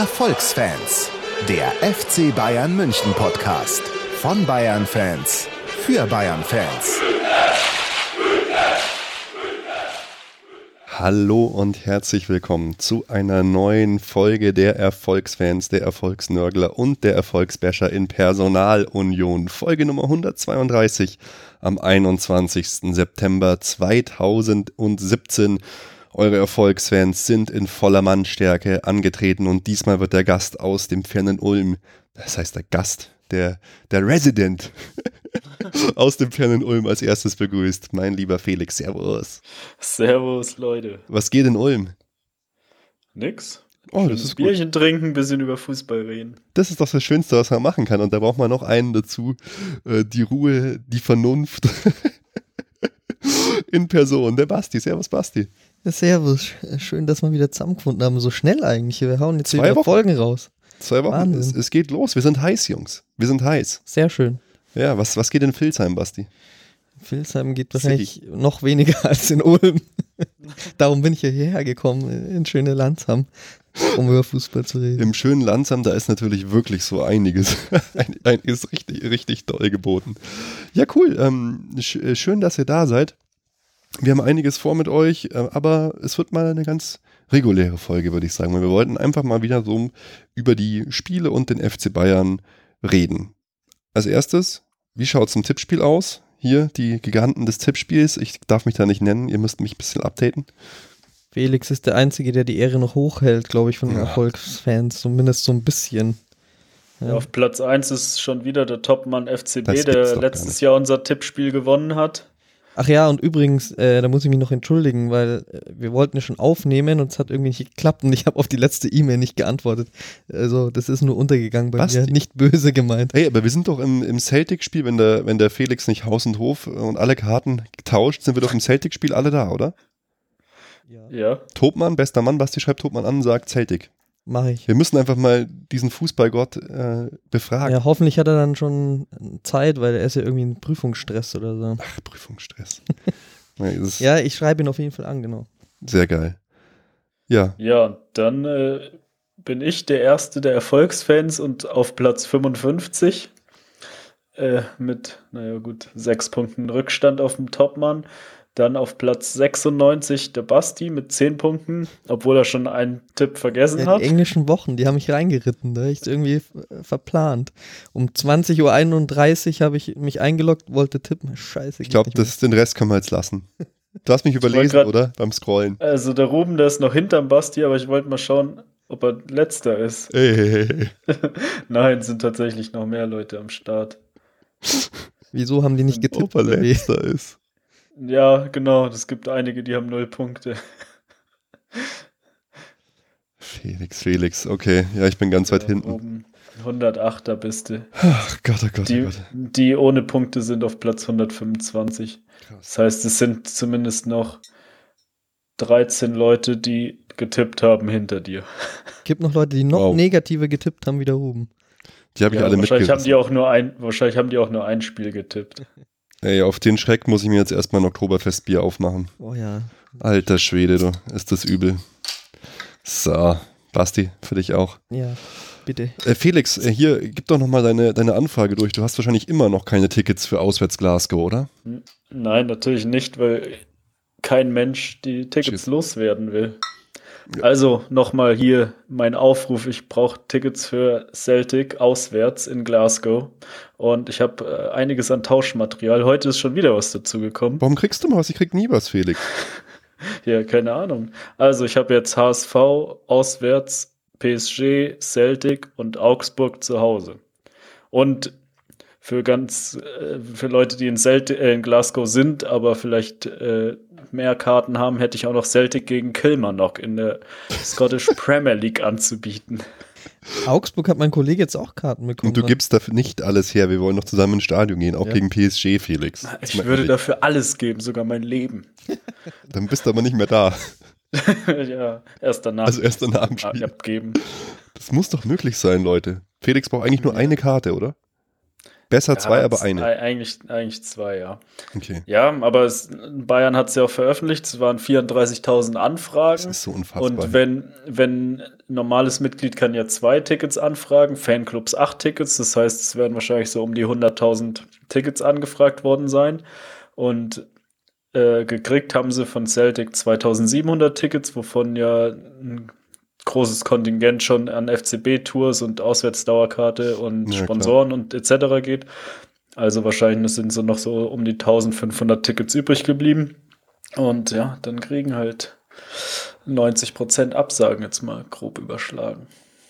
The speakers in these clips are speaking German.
Erfolgsfans, der FC Bayern München Podcast von Bayern-Fans für Bayern-Fans. Hallo und herzlich willkommen zu einer neuen Folge der Erfolgsfans, der Erfolgsnörgler und der Erfolgsbasher in Personalunion. Folge Nummer 132 am 21. September 2017. Eure Erfolgsfans sind in voller Mannstärke angetreten und diesmal wird der Gast aus dem fernen Ulm, das heißt der Gast, der Resident aus dem fernen Ulm als erstes begrüßt. Mein lieber Felix, servus. Servus, Leute. Was geht in Ulm? Nix. Oh, das ist gut. Bierchen trinken, ein bisschen über Fußball reden. Das ist doch das Schönste, was man machen kann. Und da braucht man noch einen dazu. Die Ruhe, die Vernunft in Person. Der Basti. Servus, Basti. Ja, servus. Schön, dass wir wieder zusammengefunden haben. So schnell eigentlich. Wir hauen jetzt 2 wieder Wochen. Folgen raus. 2 Wochen. Wahnsinn. Es geht los. Wir sind heiß, Jungs. Wir sind heiß. Sehr schön. Ja, was geht in Vilsheim, Basti? Vilsheim geht wahrscheinlich noch weniger als in Ulm. Darum bin ich ja hierher gekommen, in schöne Landsheim, um über Fußball zu reden. Im schönen Landsheim, da ist natürlich wirklich so einiges. Einiges richtig doll geboten. Ja, cool. Schön, dass ihr da seid. Wir haben einiges vor mit euch, aber es wird mal eine ganz reguläre Folge, würde ich sagen. Wir wollten einfach mal wieder so über die Spiele und den FC Bayern reden. Als erstes, wie schaut es im Tippspiel aus? Hier die Giganten des Tippspiels. Ich darf mich da nicht nennen, ihr müsst mich ein bisschen updaten. Felix ist der Einzige, der die Ehre noch hochhält, glaube ich, von den Erfolgsfans. Zumindest so ein bisschen. Ja, auf Platz 1 ist schon wieder der Topmann FCB, Das gibt's der doch letztes Jahr unser Tippspiel gewonnen hat. Ach ja, und übrigens, da muss ich mich noch entschuldigen, weil wir wollten ja schon aufnehmen und es hat irgendwie nicht geklappt und ich habe auf die letzte E-Mail nicht geantwortet. Also das ist nur untergegangen bei Basti. mir, nicht böse gemeint. Hey, aber wir sind doch im Celtic-Spiel, wenn der Felix nicht Haus und Hof und alle Karten tauscht, sind wir doch im Celtic-Spiel alle da, oder? Ja. Topmann, bester Mann, Basti schreibt Topmann an, sagt Celtic. Mache ich. Wir müssen einfach mal diesen Fußballgott befragen. Ja, hoffentlich hat er dann schon Zeit, weil er ist ja irgendwie in Prüfungsstress oder so. Ach, Prüfungsstress. Ja, das ist Ja, ich schreibe ihn auf jeden Fall an, genau. sehr geil. Ja, Ja, dann bin ich der Erste der Erfolgsfans und auf Platz 55 mit, 6 Punkten Rückstand auf dem Topmann. Dann auf Platz 96 der Basti mit 10 Punkten, obwohl er schon einen Tipp vergessen Ja, hat. die englischen Wochen, die haben mich reingeritten, da habe ich irgendwie verplant. Um 20.31 Uhr habe ich mich eingeloggt, wollte tippen. Scheiße. ich glaube, den Rest können wir jetzt lassen. Du hast mich überlesen, grad- oder? Beim Scrollen. Also der Ruben, der ist noch hinterm Basti, aber ich wollte mal schauen, ob er letzter ist. Ey. Nein, es sind tatsächlich noch mehr Leute am Start. Wieso haben die nicht getippt? Ob er oder wie? letzter ist. Ja, genau, es gibt einige, die haben 0 Punkte. Felix, okay. Ja, ich bin ganz weit hinten. Oben 108er bist du. Ach Gott, oh Gott, oh Gott. Die ohne Punkte sind auf Platz 125. Das heißt, es sind zumindest noch 13 Leute, die getippt haben hinter dir. Gibt noch Leute, die noch Wow. negativer getippt haben wie der Ruben. Die habe ich alle wahrscheinlich haben mitgerissen. wahrscheinlich haben die auch nur ein Spiel getippt. Ey, auf den Schreck muss ich mir jetzt erstmal ein Oktoberfestbier aufmachen. Oh ja. Alter Schwede, du, ist das übel. So, Basti, für dich auch. Ja, bitte. Felix, hier, gib doch nochmal deine Anfrage durch. Du hast wahrscheinlich immer noch keine Tickets für auswärts Glasgow, oder? Nein, natürlich nicht, weil kein Mensch die Tickets Shit. loswerden will. Also nochmal hier mein Aufruf, ich brauche Tickets für Celtic auswärts in Glasgow und ich habe einiges an Tauschmaterial. Heute ist schon wieder was dazugekommen. Warum kriegst du mal was? Ich krieg nie was, Felix. Ja, keine Ahnung. Also ich habe jetzt HSV auswärts, PSG, Celtic und Augsburg zu Hause. Und für Leute, die in Glasgow sind, aber vielleicht mehr Karten haben, hätte ich auch noch Celtic gegen Kilmarnock in der Scottish Premier League anzubieten. Augsburg hat mein Kollege jetzt auch Karten bekommen. Und du gibst dafür nicht alles her. Wir wollen noch zusammen ins Stadion gehen, auch Ja. gegen PSG, Felix. Ich würde dafür alles geben, sogar mein Leben. Dann bist du aber nicht mehr da. Ja, erst danach. Also erst danach im Spiel. Abgeben. Das muss doch möglich sein, Leute. Felix braucht eigentlich nur eine Karte, oder? Besser zwei, aber eine. Eigentlich zwei, ja. Okay. Ja, aber Bayern hat es ja auch veröffentlicht, es waren 34.000 Anfragen. Das ist so unfassbar. Und wenn normales Mitglied kann ja 2 Tickets anfragen, Fanclubs 8 Tickets, das heißt, es werden wahrscheinlich so um die 100.000 Tickets angefragt worden sein. Und gekriegt haben sie von Celtic 2.700 Tickets, wovon ja ein großes Kontingent schon an FCB-Tours und Auswärtsdauerkarte und Sponsoren und etc. geht. Also wahrscheinlich sind so noch so um die 1.500 Tickets übrig geblieben. Und ja, dann kriegen halt 90% Absagen, jetzt mal grob überschlagen.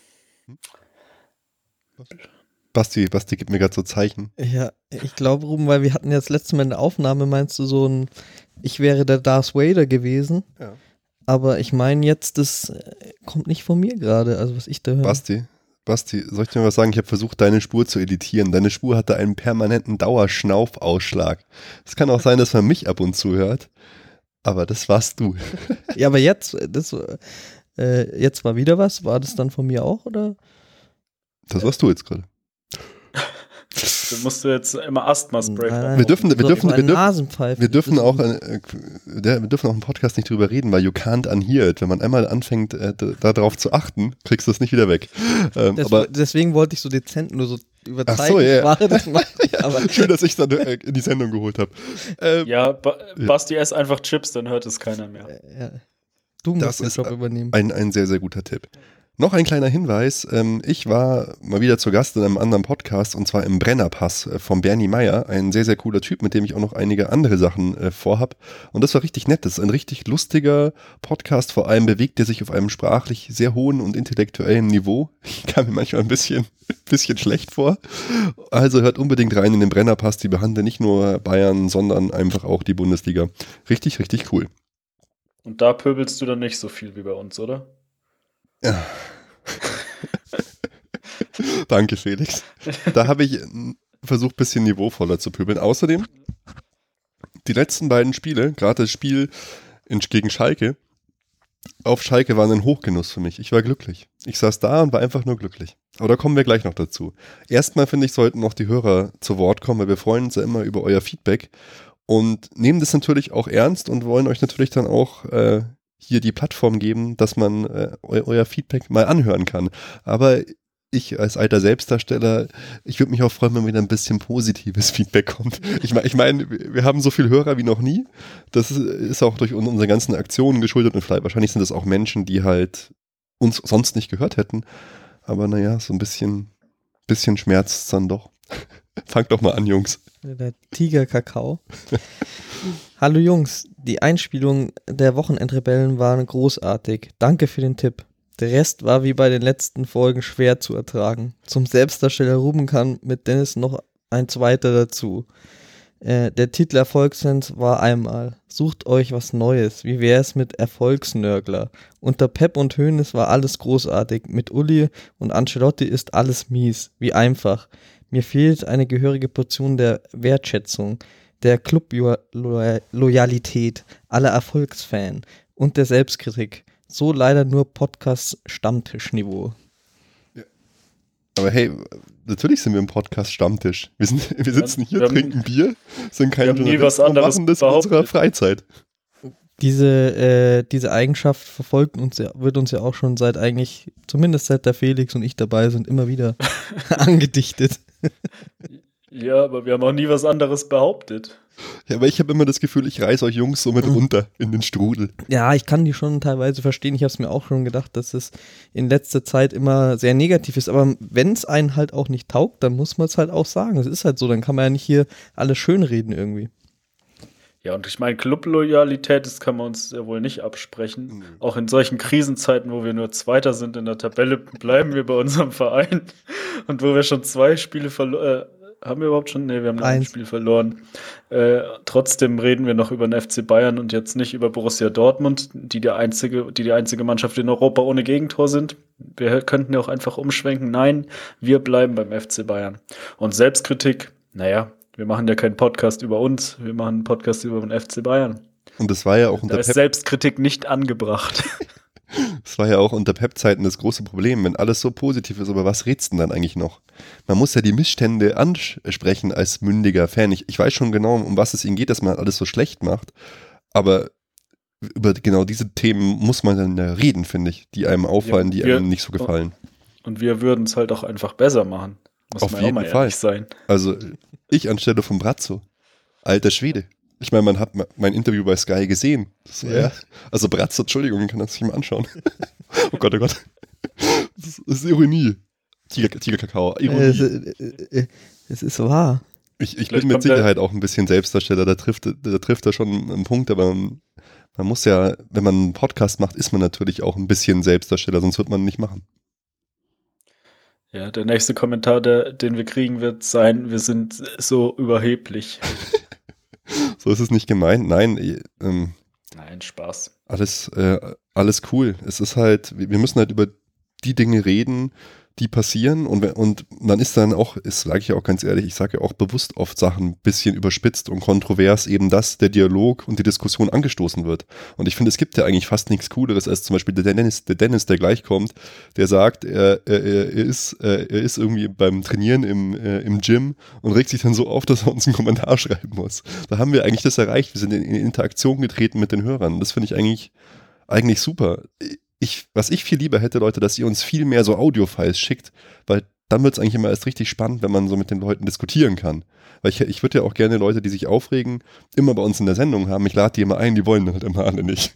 Basti gibt mir gerade so Zeichen. Ja, ich glaube, Ruben, weil wir hatten ja das letzte Mal in der Aufnahme, meinst du so ein, ich wäre der Darth Vader gewesen. Ja. Aber ich meine jetzt, das kommt nicht von mir gerade, also was ich da höre. Basti, soll ich dir mal was sagen? Ich habe versucht, deine Spur zu editieren. Deine Spur hatte einen permanenten Dauerschnaufausschlag. Es kann auch sein, dass man mich ab und zu hört, aber das warst du. Ja, aber jetzt war wieder was. War das dann von mir auch, oder? Das warst du jetzt gerade. Du musst jetzt immer Asthma-Spray Nein, Wir dürfen auch im Podcast nicht drüber reden, weil you can't unhear it. Wenn man einmal anfängt, darauf zu achten, kriegst du es nicht wieder weg. Deswegen wollte ich so dezent nur so überzeugen. Ach so, ja. Aber schön, dass ich es dann in die Sendung geholt habe. Basti, ess einfach Chips, dann hört es keiner mehr. Ja. Du musst den Job übernehmen. Ein sehr, sehr guter Tipp. Noch ein kleiner Hinweis, ich war mal wieder zu Gast in einem anderen Podcast und zwar im Brennerpass von Bernie Meyer, ein sehr, sehr cooler Typ, mit dem ich auch noch einige andere Sachen vorhab und das war richtig nett, das ist ein richtig lustiger Podcast, vor allem bewegt er sich auf einem sprachlich sehr hohen und intellektuellen Niveau, ich kam mir manchmal ein bisschen schlecht vor, also hört unbedingt rein in den Brennerpass, die behandeln nicht nur Bayern, sondern einfach auch die Bundesliga, richtig, richtig cool. Und da pöbelst du dann nicht so viel wie bei uns, oder? Ja. Danke, Felix. Da habe ich versucht, ein bisschen niveauvoller zu pöbeln. Außerdem, die letzten beiden Spiele, gerade das Spiel gegen Schalke, auf Schalke waren ein Hochgenuss für mich. Ich war glücklich. Ich saß da und war einfach nur glücklich. Aber da kommen wir gleich noch dazu. Erstmal finde ich, sollten noch die Hörer zu Wort kommen, weil wir freuen uns ja immer über euer Feedback und nehmen das natürlich auch ernst und wollen euch natürlich dann auch hier die Plattform geben, dass man euer Feedback mal anhören kann. Aber ich als alter Selbstdarsteller, ich würde mich auch freuen, wenn wieder ein bisschen positives Feedback kommt. Ich meine, wir haben so viele Hörer wie noch nie. Das ist auch durch unsere ganzen Aktionen geschuldet und vielleicht wahrscheinlich sind das auch Menschen, die halt uns sonst nicht gehört hätten. Aber naja, so ein bisschen schmerzt es dann doch. Fangt doch mal an, Jungs. Der Tiger-Kakao. Hallo Jungs, die Einspielung der Wochenendrebellen waren großartig. Danke für den Tipp. Der Rest war wie bei den letzten Folgen schwer zu ertragen. Zum Selbstdarsteller Ruben kann mit Dennis noch ein zweiter dazu. Der Titel Erfolgsfans war einmal. Sucht euch was Neues. Wie wär's mit Erfolgsnörgler? Unter Pep und Hoeneß war alles großartig. Mit Uli und Ancelotti ist alles mies. Wie einfach. Mir fehlt eine gehörige Portion der Wertschätzung, der Club-Loyalität aller Erfolgsfans und der Selbstkritik. So leider nur Podcast-Stammtischniveau. Ja. Aber hey, natürlich sind wir im Podcast-Stammtisch. Wir sitzen hier, trinken Bier, sind keine Journalisten und machen das in unserer Freizeit. Diese Eigenschaft wird uns ja auch schon zumindest seit der Felix und ich dabei sind, immer wieder angedichtet. Ja, aber wir haben auch nie was anderes behauptet. Ja, aber ich habe immer das Gefühl, ich reiß euch Jungs so mit runter in den Strudel. Ja, ich kann die schon teilweise verstehen. Ich habe es mir auch schon gedacht, dass es in letzter Zeit immer sehr negativ ist. Aber wenn es einen halt auch nicht taugt, dann muss man es halt auch sagen. Es ist halt so, dann kann man ja nicht hier alles schönreden irgendwie. Ja, und ich meine, Club-Loyalität, das kann man uns ja wohl nicht absprechen. Mhm. Auch in solchen Krisenzeiten, wo wir nur Zweiter sind in der Tabelle, bleiben wir bei unserem Verein. Und wo wir schon 2 Spiele verloren haben wir überhaupt schon? Nee, wir haben noch ein Spiel verloren. Trotzdem reden wir noch über den FC Bayern und jetzt nicht über Borussia Dortmund, die einzige Mannschaft in Europa ohne Gegentor sind. Wir könnten ja auch einfach umschwenken. Nein, wir bleiben beim FC Bayern. Und Selbstkritik, naja, wir machen ja keinen Podcast über uns, wir machen einen Podcast über den FC Bayern. Und das war ja auch unter Da ist Selbstkritik nicht angebracht. Das war ja auch unter Pep-Zeiten das große Problem, wenn alles so positiv ist, aber was redst du denn dann eigentlich noch? Man muss ja die Missstände ansprechen als mündiger Fan. Ich weiß schon genau, um was es ihnen geht, dass man alles so schlecht macht, aber über genau diese Themen muss man dann reden, finde ich, die einem auffallen, die einem nicht so gefallen. Und wir würden es halt auch einfach besser machen. Muss Auf man jeden auch mal Fall ehrlich sein. Also ich anstelle von Brazzo. Alter Schwede. Ich meine, man hat mein Interview bei Sky gesehen. Das war ja. Also Brazzo, Entschuldigung, kann das sich mal anschauen. Oh Gott, oh Gott. Das ist Ironie. Tigerkakao, Ironie. Es ist wahr. Ich bin mit Sicherheit auch ein bisschen Selbstdarsteller. Da trifft er schon einen Punkt, aber man muss ja, wenn man einen Podcast macht, ist man natürlich auch ein bisschen Selbstdarsteller, sonst wird man ihn nicht machen. Ja, der nächste Kommentar, den wir kriegen, wird sein, wir sind so überheblich. So ist es nicht gemeint. Nein, Nein, Spaß. Alles cool. Es ist halt, wir müssen halt über die Dinge reden, die passieren und man ist dann auch, das sage ich ja auch ganz ehrlich, ich sage ja auch bewusst oft Sachen ein bisschen überspitzt und kontrovers, eben dass der Dialog und die Diskussion angestoßen wird. Und ich finde, es gibt ja eigentlich fast nichts Cooleres als zum Beispiel der Dennis, der gleich kommt, der sagt, er ist irgendwie beim Trainieren im Gym und regt sich dann so auf, dass er uns einen Kommentar schreiben muss. Da haben wir eigentlich das erreicht. Wir sind in Interaktion getreten mit den Hörern. Das finde ich eigentlich super. Was ich viel lieber hätte, Leute, dass ihr uns viel mehr so Audio-Files schickt, weil dann wird es eigentlich immer erst richtig spannend, wenn man so mit den Leuten diskutieren kann. Weil ich würde ja auch gerne Leute, die sich aufregen, immer bei uns in der Sendung haben. Ich lade die immer ein, die wollen dann halt immer alle nicht.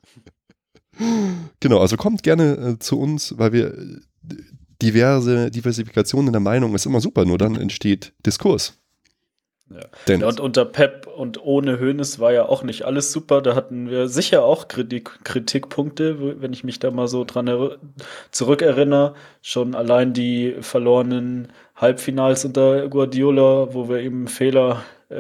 Genau, also kommt gerne zu uns, weil wir Diversifikation in der Meinung ist immer super, nur dann entsteht Diskurs. Ja, und unter Pep und ohne Hoeneß war ja auch nicht alles super. Da hatten wir sicher auch Kritikpunkte, wenn ich mich da mal so dran zurückerinnere. Schon allein die verlorenen Halbfinals unter Guardiola, wo wir ihm Fehler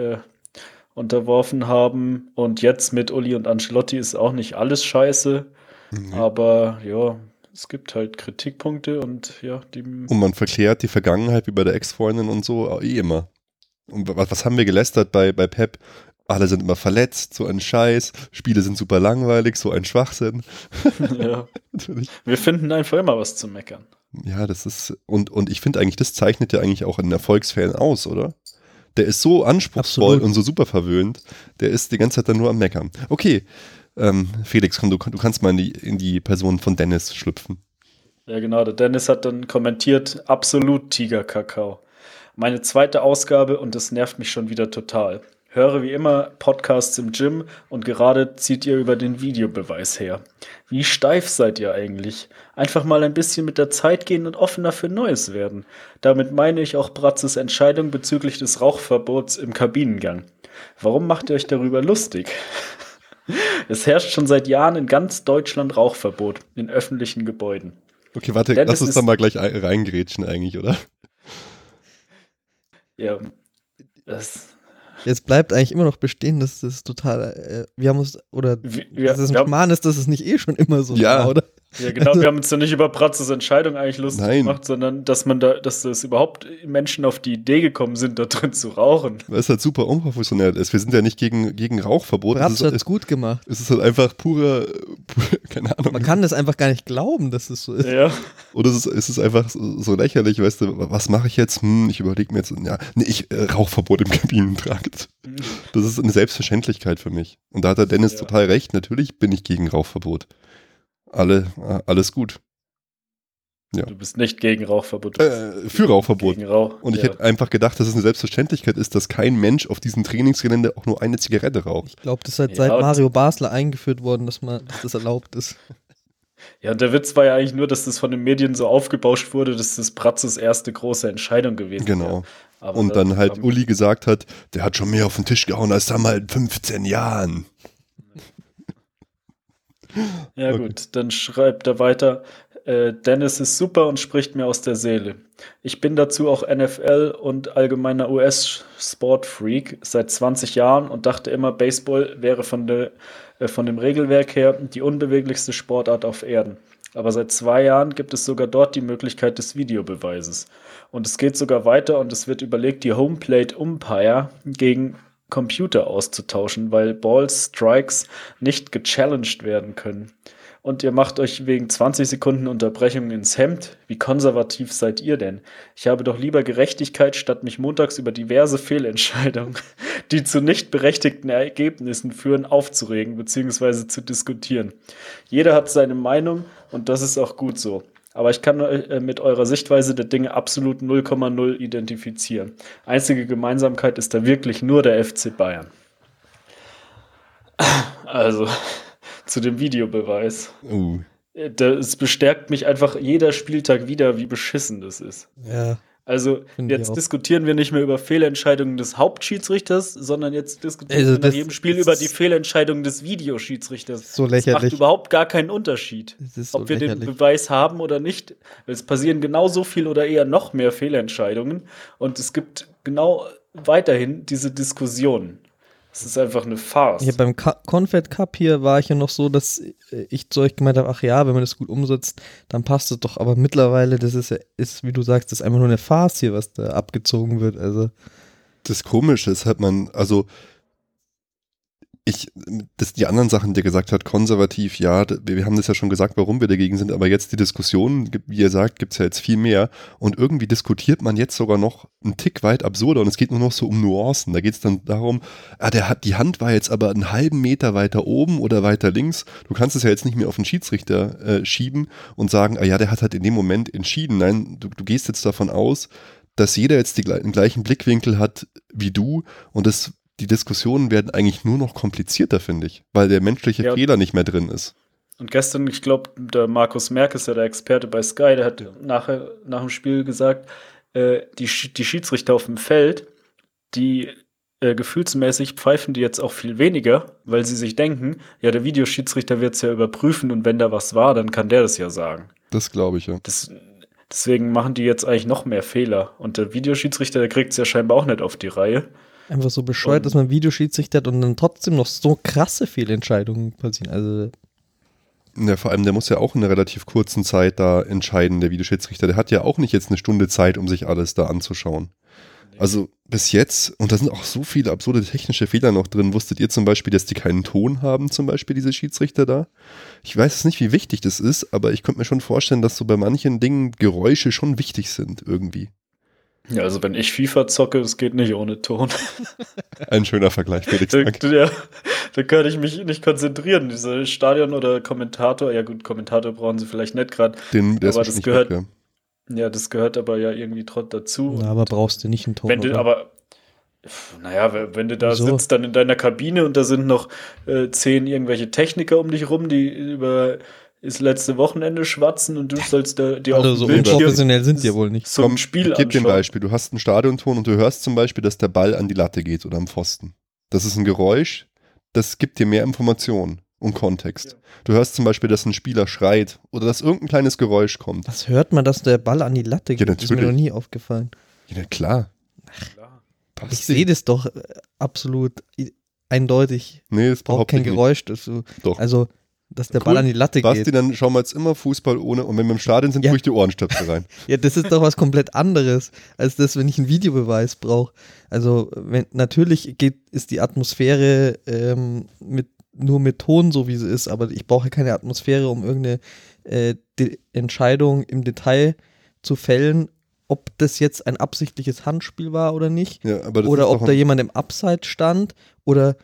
unterworfen haben. Und jetzt mit Uli und Ancelotti ist auch nicht alles scheiße. Mhm. Aber ja, es gibt halt Kritikpunkte und ja. Und man verklärt die Vergangenheit wie bei der Ex-Freundin und so immer. Und was haben wir gelästert bei Pep? Alle sind immer verletzt, so ein Scheiß. Spiele sind super langweilig, so ein Schwachsinn. Ja. Wir finden einfach immer was zu meckern. Ja, das ist, und ich finde eigentlich, das zeichnet ja eigentlich auch einen Erfolgsfan aus, oder? Der ist so anspruchsvoll und so super verwöhnt, der ist die ganze Zeit dann nur am Meckern. Okay, Felix, komm, du kannst mal in die Person von Dennis schlüpfen. Ja, genau, der Dennis hat dann kommentiert, absolut Tigerkakao. Meine zweite Ausgabe und das nervt mich schon wieder total. Höre wie immer Podcasts im Gym und gerade zieht ihr über den Videobeweis her. Wie steif seid ihr eigentlich? Einfach mal ein bisschen mit der Zeit gehen und offener für Neues werden. Damit meine ich auch Bratzes Entscheidung bezüglich des Rauchverbots im Kabinengang. Warum macht ihr euch darüber lustig? Es herrscht schon seit Jahren in ganz Deutschland Rauchverbot in öffentlichen Gebäuden. Okay, warte, lass uns da mal gleich reingrätschen eigentlich, oder? Ja, Jetzt bleibt eigentlich immer noch bestehen, dass das total, wir haben uns, dass es ein Schmarrn ist, dass es nicht schon immer so war, oder? Ja, genau, also, wir haben uns ja nicht über Bratzes Entscheidung eigentlich lustig gemacht, sondern dass es überhaupt Menschen auf die Idee gekommen sind, da drin zu rauchen. Weil es halt super unprofessionell ist. Wir sind ja nicht gegen Rauchverbot. Bratze hat es gut gemacht. Es ist halt einfach pure, keine Ahnung. Man kann das einfach gar nicht glauben, dass es so ist. Ja. Oder es ist einfach so lächerlich, weißt du, was mache ich jetzt? Ich überlege mir jetzt, Rauchverbot im Kabinentrakt. Das ist eine Selbstverständlichkeit für mich. Und da hat der Dennis total recht. Natürlich bin ich gegen Rauchverbot. Alles gut. Ja. Du bist nicht gegen Rauchverbot. Für Rauchverbot. Gegen Rauch. Und ich hätte einfach gedacht, dass es eine Selbstverständlichkeit ist, dass kein Mensch auf diesem Trainingsgelände auch nur eine Zigarette raucht. Ich glaube, das ist seit Mario Basler eingeführt worden, dass das erlaubt ist. Ja, und der Witz war ja eigentlich nur, dass das von den Medien so aufgebauscht wurde, dass das Bratzes erste große Entscheidung gewesen wäre. Genau. Und dann halt Uli gesagt hat, der hat schon mehr auf den Tisch gehauen als damals in 15 Jahren. Ja gut, dann schreibt er weiter, Dennis ist super und spricht mir aus der Seele. Ich bin dazu auch NFL und allgemeiner US-Sport-Freak seit 20 Jahren und dachte immer, Baseball wäre von dem Regelwerk her die unbeweglichste Sportart auf Erden. Aber seit 2 Jahren gibt es sogar dort die Möglichkeit des Videobeweises. Und es geht sogar weiter und es wird überlegt, die Homeplate Umpire gegen Computer auszutauschen, weil Balls, Strikes nicht gechallenged werden können. und ihr macht euch wegen 20 Sekunden Unterbrechung ins Hemd. Wie konservativ seid ihr denn? Ich habe doch lieber Gerechtigkeit, statt mich montags über diverse Fehlentscheidungen, die zu nicht berechtigten Ergebnissen führen, aufzuregen bzw. zu diskutieren. Jeder hat seine Meinung und das ist auch gut so. Aber ich kann mit eurer Sichtweise der Dinge absolut 0,0 identifizieren. Einzige Gemeinsamkeit ist da wirklich nur der FC Bayern. Also, zu dem Videobeweis. Es bestärkt mich einfach jeder Spieltag wieder, wie beschissen das ist. Ja. Also, jetzt diskutieren wir nicht mehr über Fehlentscheidungen des Hauptschiedsrichters, sondern jetzt diskutieren wir nach jedem Spiel über die Fehlentscheidungen des Videoschiedsrichters. So lächerlich. Das macht überhaupt gar keinen Unterschied, So ob wir lächerlich. den Beweis haben oder nicht. Weil es passieren genauso viel oder eher noch mehr Fehlentscheidungen. Und es gibt genau weiterhin diese Diskussionen. Es ist einfach eine Farce. Ja, beim Confed Cup hier war ich ja noch so, dass ich zu euch gemeint habe, ach ja, wenn man das gut umsetzt, dann passt es doch. Aber mittlerweile, das ist, wie du sagst, das ist einfach nur eine Farce hier, was da abgezogen wird. Also Das Komische ist halt die anderen Sachen, die er gesagt hat, konservativ, ja, wir haben das ja schon gesagt, warum wir dagegen sind, aber jetzt die Diskussion, wie ihr sagt, gibt es ja jetzt viel mehr und irgendwie diskutiert man jetzt sogar noch einen Tick weit absurder und es geht nur noch so um Nuancen. Da geht es dann darum, die Hand war jetzt aber einen halben Meter weiter oben oder weiter links. Du kannst es ja jetzt nicht mehr auf den Schiedsrichter schieben und sagen, der hat halt in dem Moment entschieden. Nein, du gehst jetzt davon aus, dass jeder jetzt den gleichen Blickwinkel hat wie du und die Diskussionen werden eigentlich nur noch komplizierter, finde ich, weil der menschliche Fehler nicht mehr drin ist. Und gestern, ich glaube, der Markus Merck ist ja der Experte bei Sky, der hat nach dem Spiel gesagt, die Schiedsrichter auf dem Feld, die gefühlsmäßig pfeifen die jetzt auch viel weniger, weil sie sich denken, ja, der Videoschiedsrichter wird es ja überprüfen und wenn da was war, dann kann der das ja sagen. Das glaube ich, ja. Deswegen machen die jetzt eigentlich noch mehr Fehler. Und der Videoschiedsrichter, der kriegt es ja scheinbar auch nicht auf die Reihe. einfach so bescheuert, dass man Videoschiedsrichter hat und dann trotzdem noch so krasse Fehlentscheidungen passieren. Also ja, vor allem, der muss ja auch in einer relativ kurzen Zeit da entscheiden, der Videoschiedsrichter. Der hat ja auch nicht jetzt eine Stunde Zeit, um sich alles da anzuschauen. Also bis jetzt, und da sind auch so viele absurde technische Fehler noch drin. Wusstet ihr zum Beispiel, dass die keinen Ton haben, zum Beispiel diese Schiedsrichter da? Ich weiß jetzt nicht, wie wichtig das ist, aber ich könnte mir schon vorstellen, dass so bei manchen Dingen Geräusche schon wichtig sind irgendwie. Ja, also wenn ich FIFA zocke, es geht nicht ohne Ton. Ein schöner Vergleich, Felix. Da kann ich mich nicht konzentrieren. Dieser Stadion- oder Kommentator, ja gut, Kommentator brauchen sie vielleicht nicht gerade. Aber das gehört, ja, das gehört aber ja irgendwie trotzdem dazu. Na, aber brauchst du nicht einen Ton. Wenn du da sitzt dann in deiner Kabine und da sind noch 10 irgendwelche Techniker um dich rum, die über das letzte Wochenende schwatzen und du sollst dir auf dem so Bildschirm unprofessionell sind die ja wohl nicht. So ein Spiel ich gebe dir ein Beispiel. Du hast einen Stadionton und du hörst zum Beispiel, dass der Ball an die Latte geht oder am Pfosten. Das ist ein Geräusch, das gibt dir mehr Informationen und Kontext. Ja. Du hörst zum Beispiel, dass ein Spieler schreit oder dass irgendein kleines Geräusch kommt. Was hört man, dass der Ball an die Latte geht? Ja, das ist mir noch nie aufgefallen. Ja, klar. Ich sehe das doch absolut eindeutig. Nee, es braucht kein Geräusch. Doch. Also, dass der Ball an die Latte geht. Dann schauen wir jetzt immer Fußball ohne und wenn wir im Stadion sind, tue ich die Ohrenstöpsel rein. Ja, das ist doch was komplett anderes, als das, wenn ich einen Videobeweis brauche. Also, natürlich ist die Atmosphäre nur mit Ton, so wie sie ist, aber ich brauche keine Atmosphäre, um irgendeine Entscheidung im Detail zu fällen, ob das jetzt ein absichtliches Handspiel war oder nicht. Ja, aber das oder ob da jemand im Abseits stand oder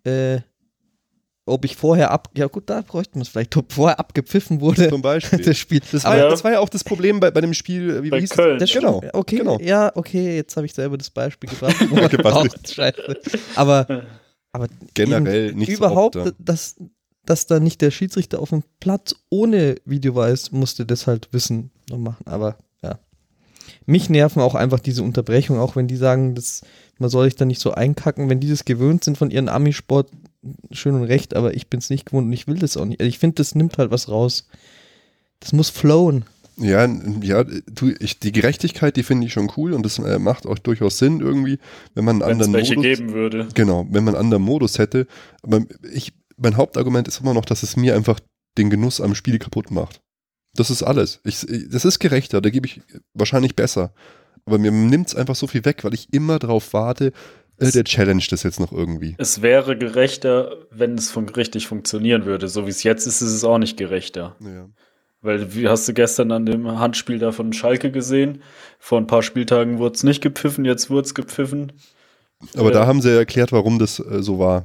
ob ich vorher ja gut, da bräuchten wir es vielleicht, ob vorher abgepfiffen wurde. Zum Beispiel. Das Spiel. Das war ja auch das Problem bei dem Spiel, wie hieß Köln. Das genau. Okay, genau. Ja, okay, jetzt habe ich selber das Beispiel gebracht. Scheiße. Aber generell nicht überhaupt, dass da nicht der Schiedsrichter auf dem Platz ohne Videobeweis musste das halt wissen und machen. Aber ja. Mich nerven auch einfach diese Unterbrechungen, auch wenn die sagen, man soll sich da nicht so einkacken, wenn die das gewöhnt sind von ihren Amisport, schön und recht, aber ich bin es nicht gewohnt und ich will das auch nicht. Also ich finde, das nimmt halt was raus. Das muss flowen. Ja, die Gerechtigkeit, die finde ich schon cool und das macht auch durchaus Sinn irgendwie, wenn man einen anderen Modus geben würde. Genau, wenn man einen anderen Modus hätte. Aber mein Hauptargument ist immer noch, dass es mir einfach den Genuss am Spiel kaputt macht. Das ist alles. Das ist gerechter, da gebe ich wahrscheinlich besser. Aber mir nimmt es einfach so viel weg, weil ich immer drauf warte, Der challenged das jetzt noch irgendwie. Es wäre gerechter, wenn es richtig funktionieren würde. So wie es jetzt ist es auch nicht gerechter. Ja. Weil, wie hast du gestern an dem Handspiel da von Schalke gesehen? Vor ein paar Spieltagen wurde es nicht gepfiffen, jetzt wurde es gepfiffen. Aber da haben sie erklärt, warum das so war.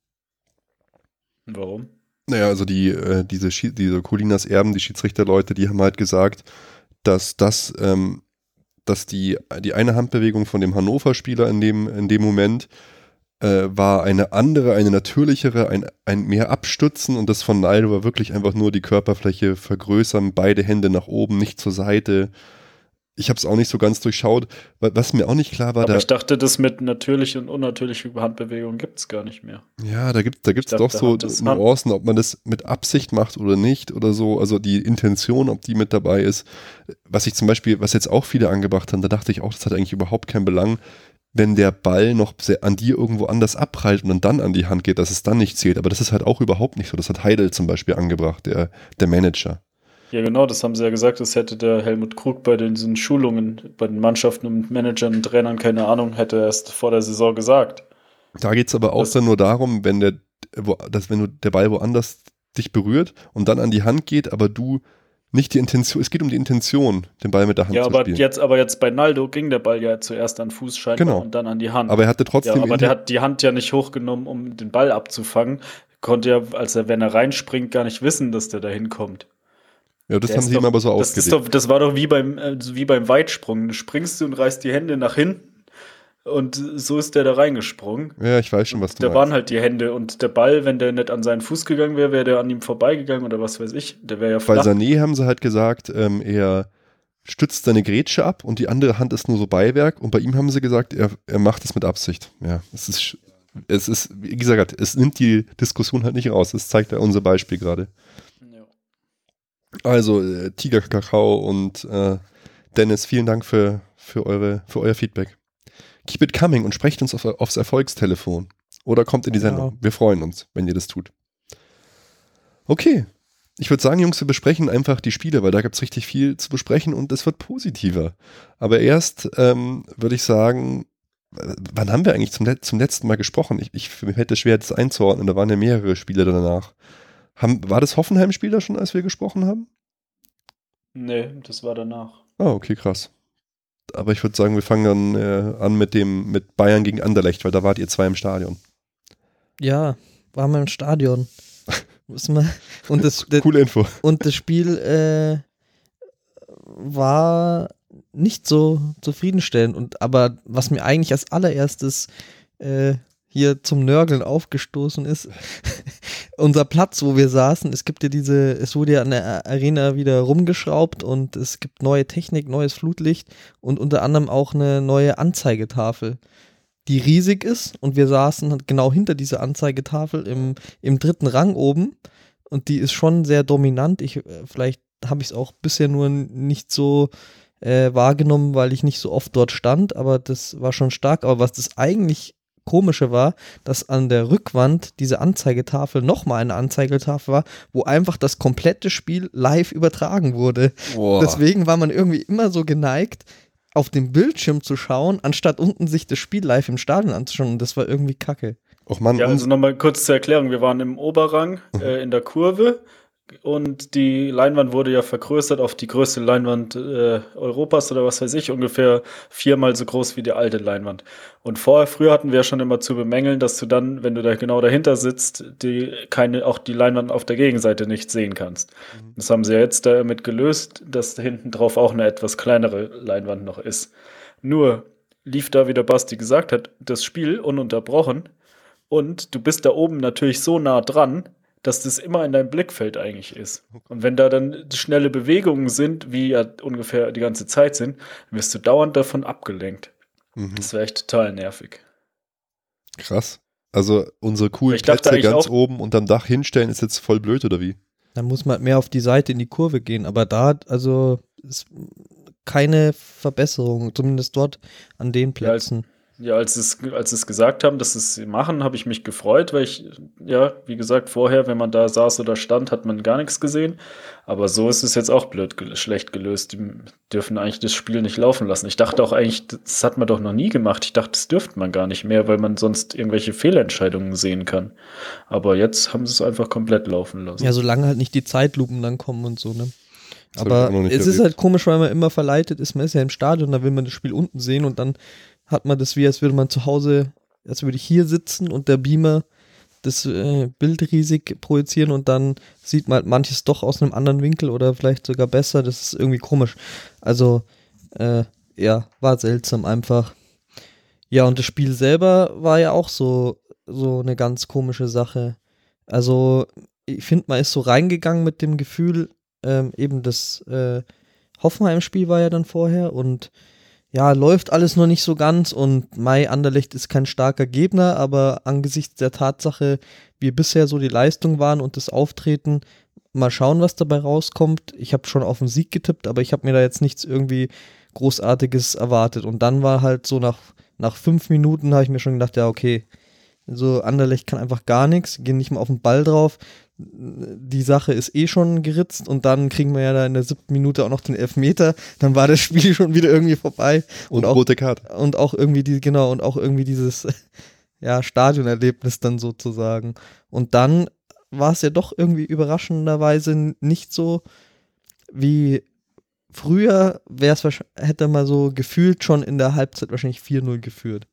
Warum? Naja, also diese Colinas Erben, die Schiedsrichterleute, die haben halt gesagt, dass die eine Handbewegung von dem Hannover-Spieler in dem Moment war eine andere, eine natürlichere, ein mehr Abstützen, und das von Naldo war wirklich einfach nur die Körperfläche vergrößern, beide Hände nach oben, nicht zur Seite. Ich habe es auch nicht so ganz durchschaut. Was mir auch nicht klar war, aber ich dachte, das mit natürlichen und unnatürlichen Handbewegungen gibt es gar nicht mehr. Ja, da gibt's doch so Nuancen, ob man das mit Absicht macht oder nicht oder so. Also die Intention, ob die mit dabei ist. Was jetzt auch viele angebracht haben, da dachte ich auch, das hat eigentlich überhaupt keinen Belang, wenn der Ball noch an dir irgendwo anders abprallt und dann an die Hand geht, dass es dann nicht zählt. Aber das ist halt auch überhaupt nicht so. Das hat Heidel zum Beispiel angebracht, der Manager. Ja, genau, das haben sie ja gesagt, das hätte der Helmut Krug bei diesen Schulungen, bei den Mannschaften und Managern und Trainern, keine Ahnung, hätte erst vor der Saison gesagt. Da geht es aber auch dann nur darum, wenn der Ball woanders dich berührt und dann an die Hand geht, aber du nicht die Intention, es geht um die Intention, den Ball mit der Hand zu spielen. Ja, aber jetzt bei Naldo ging der Ball ja zuerst an den Fuß scheinbar und dann an die Hand. Aber er hatte trotzdem... Ja, aber der hat die Hand ja nicht hochgenommen, um den Ball abzufangen. Konnte ja, wenn er reinspringt, gar nicht wissen, dass der da hinkommt. Ja, das haben sie ihm aber so ausgelegt. Das war doch wie beim Weitsprung. Du springst und reißt die Hände nach hinten und so ist der da reingesprungen. Ja, ich weiß schon, was du meinst. Da waren halt die Hände und der Ball, wenn der nicht an seinen Fuß gegangen wäre, wäre der an ihm vorbeigegangen oder was weiß ich. Der wäre ja flach. Bei Sané haben sie halt gesagt, er stützt seine Grätsche ab und die andere Hand ist nur so Beiwerk, und bei ihm haben sie gesagt, er macht es mit Absicht. Ja, es ist, wie gesagt, es nimmt die Diskussion halt nicht raus. Das zeigt ja unser Beispiel gerade. Also, Tiger Kakao und Dennis, vielen Dank für euer Feedback. Keep it coming und sprecht uns aufs Erfolgstelefon. Oder kommt in die Sendung. Ja. Wir freuen uns, wenn ihr das tut. Okay. Ich würde sagen, Jungs, wir besprechen einfach die Spiele, weil da gibt es richtig viel zu besprechen und es wird positiver. Aber erst würde ich sagen, wann haben wir eigentlich zum letzten Mal gesprochen? Mir fällt es schwer, das einzuordnen. Da waren ja mehrere Spiele danach. War das Hoffenheim-Spiel da schon, als wir gesprochen haben? Nee, das war danach. Ah, okay, krass. Aber ich würde sagen, wir fangen dann an mit Bayern gegen Anderlecht, weil da wart ihr 2 im Stadion. Ja, waren wir im Stadion. Coole Info. Und das Spiel war nicht so zufriedenstellend. Aber was mir eigentlich als allererstes hier zum Nörgeln aufgestoßen ist, unser Platz, wo wir saßen, es wurde ja an der Arena wieder rumgeschraubt und es gibt neue Technik, neues Flutlicht und unter anderem auch eine neue Anzeigetafel, die riesig ist, und wir saßen genau hinter dieser Anzeigetafel im 3. Rang oben, und die ist schon sehr dominant. Vielleicht habe ich es auch bisher nur nicht so wahrgenommen, weil ich nicht so oft dort stand, aber das war schon stark. Aber was das eigentlich Komische war, dass an der Rückwand diese Anzeigetafel nochmal eine Anzeigetafel war, wo einfach das komplette Spiel live übertragen wurde. Wow. Deswegen war man irgendwie immer so geneigt, auf dem Bildschirm zu schauen, anstatt unten sich das Spiel live im Stadion anzuschauen, und das war irgendwie kacke. Och Mann, ja, also nochmal kurz zur Erklärung, wir waren im Oberrang in der Kurve, und die Leinwand wurde ja vergrößert auf die größte Leinwand Europas oder was weiß ich, ungefähr 4-mal so groß wie die alte Leinwand. Und früher hatten wir ja schon immer zu bemängeln, dass du dann, wenn du da genau dahinter sitzt, auch die Leinwand auf der Gegenseite nicht sehen kannst. Das haben sie ja jetzt damit gelöst, dass da hinten drauf auch eine etwas kleinere Leinwand noch ist. Nur lief da, wie der Basti gesagt hat, das Spiel ununterbrochen, und du bist da oben natürlich so nah dran, dass das immer in deinem Blickfeld eigentlich ist. Und wenn da dann schnelle Bewegungen sind, wie ja ungefähr die ganze Zeit sind, wirst du dauernd davon abgelenkt. Das wäre echt total nervig. Krass. Also unsere coolen Plätze ganz oben und am Dach hinstellen ist jetzt voll blöd, oder wie? Dann muss man mehr auf die Seite in die Kurve gehen, aber da ist keine Verbesserung, zumindest dort an den Plätzen. Ja, Ja, als es gesagt haben, dass es machen, habe ich mich gefreut, weil ich, ja, wie gesagt, vorher, wenn man da saß oder stand, hat man gar nichts gesehen. Aber so ist es jetzt auch schlecht gelöst. Die dürfen eigentlich das Spiel nicht laufen lassen. Ich dachte auch eigentlich, das hat man doch noch nie gemacht. Ich dachte, das dürfte man gar nicht mehr, weil man sonst irgendwelche Fehlentscheidungen sehen kann. Aber jetzt haben sie es einfach komplett laufen lassen. Ja, solange halt nicht die Zeitlupen dann kommen und so, ne? Das hab ich auch Aber noch nicht es ist erlebt. halt komisch, weil man immer verleitet ist. Man ist ja im Stadion, da will man das Spiel unten sehen und dann hat man das wie, als würde man zu Hause, als würde ich hier sitzen und der Beamer das Bild riesig projizieren und dann sieht man halt manches doch aus einem anderen Winkel oder vielleicht sogar besser. Das ist irgendwie komisch. Also, ja, war seltsam einfach. Ja, und das Spiel selber war ja auch so eine ganz komische Sache. Also, ich finde, man ist so reingegangen mit dem Gefühl, eben das Hoffenheim-Spiel war ja dann vorher und ja, läuft alles noch nicht so ganz und Mai Anderlecht ist kein starker Gegner, aber angesichts der Tatsache, wie bisher so die Leistung waren und das Auftreten, mal schauen, was dabei rauskommt. Ich habe schon auf den Sieg getippt, aber ich habe mir da jetzt nichts irgendwie Großartiges erwartet. Und dann war halt so nach 5 Minuten habe ich mir schon gedacht, ja okay, so Anderlecht kann einfach gar nichts, gehen nicht mal auf den Ball drauf. Die Sache ist eh schon geritzt und dann kriegen wir ja da in der 7. Minute auch noch den Elfmeter, dann war das Spiel schon wieder irgendwie vorbei. Und auch, rote Karte. Und auch irgendwie dieses ja, Stadionerlebnis dann sozusagen. Und dann war es ja doch irgendwie überraschenderweise nicht so wie früher, hätte man so gefühlt schon in der Halbzeit wahrscheinlich 4-0 geführt.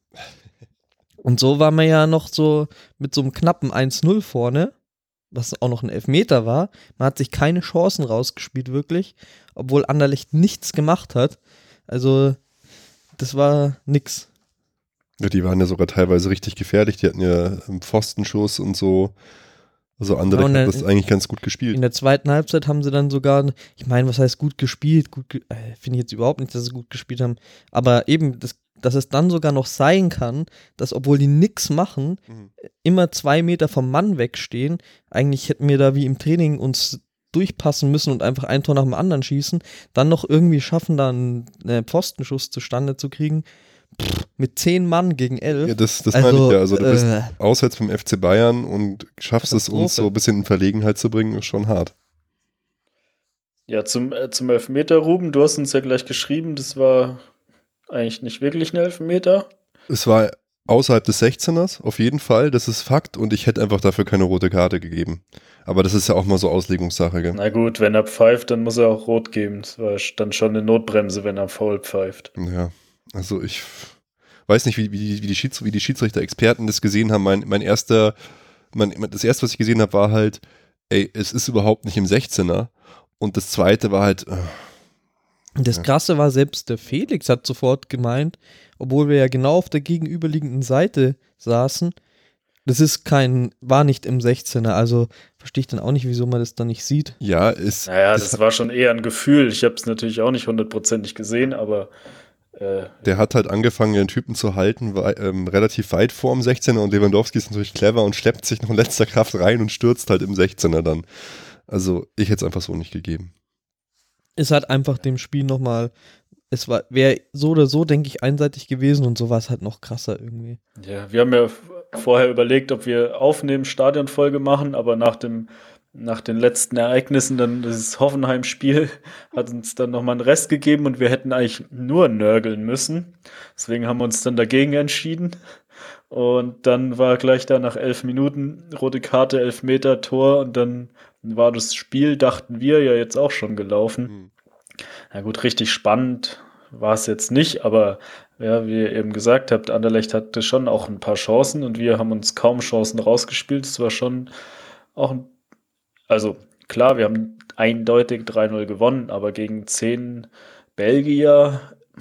Und so war man ja noch so mit so einem knappen 1-0 vorne, was auch noch ein Elfmeter war. Man hat sich keine Chancen rausgespielt, wirklich, obwohl Anderlecht nichts gemacht hat. Also, das war nix. Ja, die waren ja sogar teilweise richtig gefährlich. Die hatten ja einen Pfostenschuss und so. Also Anderlecht hat das eigentlich ganz gut gespielt. In der zweiten Halbzeit haben sie dann sogar, ich meine, was heißt gut gespielt? Finde ich jetzt überhaupt nicht, dass sie gut gespielt haben. Aber eben, dass es dann sogar noch sein kann, dass obwohl die nix machen, immer 2 Meter vom Mann wegstehen. Eigentlich hätten wir da wie im Training uns durchpassen müssen und einfach ein Tor nach dem anderen schießen, dann noch irgendwie schaffen, da einen Pfostenschuss zustande zu kriegen. Mit 10 Mann gegen 11. Ja, das meine ich ja. Also du bist auswärts beim FC Bayern und schaffst es, uns so ein bisschen in Verlegenheit zu bringen, ist schon hart. Ja, zum Elfmeter, Ruben, du hast uns ja gleich geschrieben, das war eigentlich nicht wirklich ein Elfmeter. Es war außerhalb des 16ers, auf jeden Fall, das ist Fakt und ich hätte einfach dafür keine rote Karte gegeben. Aber das ist ja auch mal so Auslegungssache, gell? Na gut, wenn er pfeift, dann muss er auch rot geben. Das war dann schon eine Notbremse, wenn er faul pfeift. Ja, also ich weiß nicht, wie die Schiedsrichter-Experten das gesehen haben. Das erste, was ich gesehen habe, war halt, ey, es ist überhaupt nicht im 16er. Und das zweite war halt, das Krasse war, selbst der Felix hat sofort gemeint, obwohl wir ja genau auf der gegenüberliegenden Seite saßen, war nicht im 16er, also verstehe ich dann auch nicht, wieso man das dann nicht sieht. Ja, das war schon eher ein Gefühl. Ich habe es natürlich auch nicht 100% gesehen, aber der hat halt angefangen, den Typen zu halten, relativ weit vor dem 16er und Lewandowski ist natürlich clever und schleppt sich noch in letzter Kraft rein und stürzt halt im 16er dann. Also ich hätte es einfach so nicht gegeben. Es hat einfach dem Spiel nochmal, wäre so oder so, denke ich, einseitig gewesen und so war es halt noch krasser irgendwie. Ja, wir haben ja vorher überlegt, ob wir aufnehmen, Stadionfolge machen, aber nach den letzten Ereignissen, dann das Hoffenheim-Spiel, hat uns dann nochmal einen Rest gegeben und wir hätten eigentlich nur nörgeln müssen. Deswegen haben wir uns dann dagegen entschieden. Und dann war gleich da nach 11 Minuten rote Karte, Elfmeter, Tor und dann war das Spiel, dachten wir, ja jetzt auch schon gelaufen. Na gut, richtig spannend war es jetzt nicht, aber ja, wie ihr eben gesagt habt, Anderlecht hatte schon auch ein paar Chancen und wir haben uns kaum Chancen rausgespielt. Es war schon auch also klar, wir haben eindeutig 3-0 gewonnen, aber gegen 10 Belgier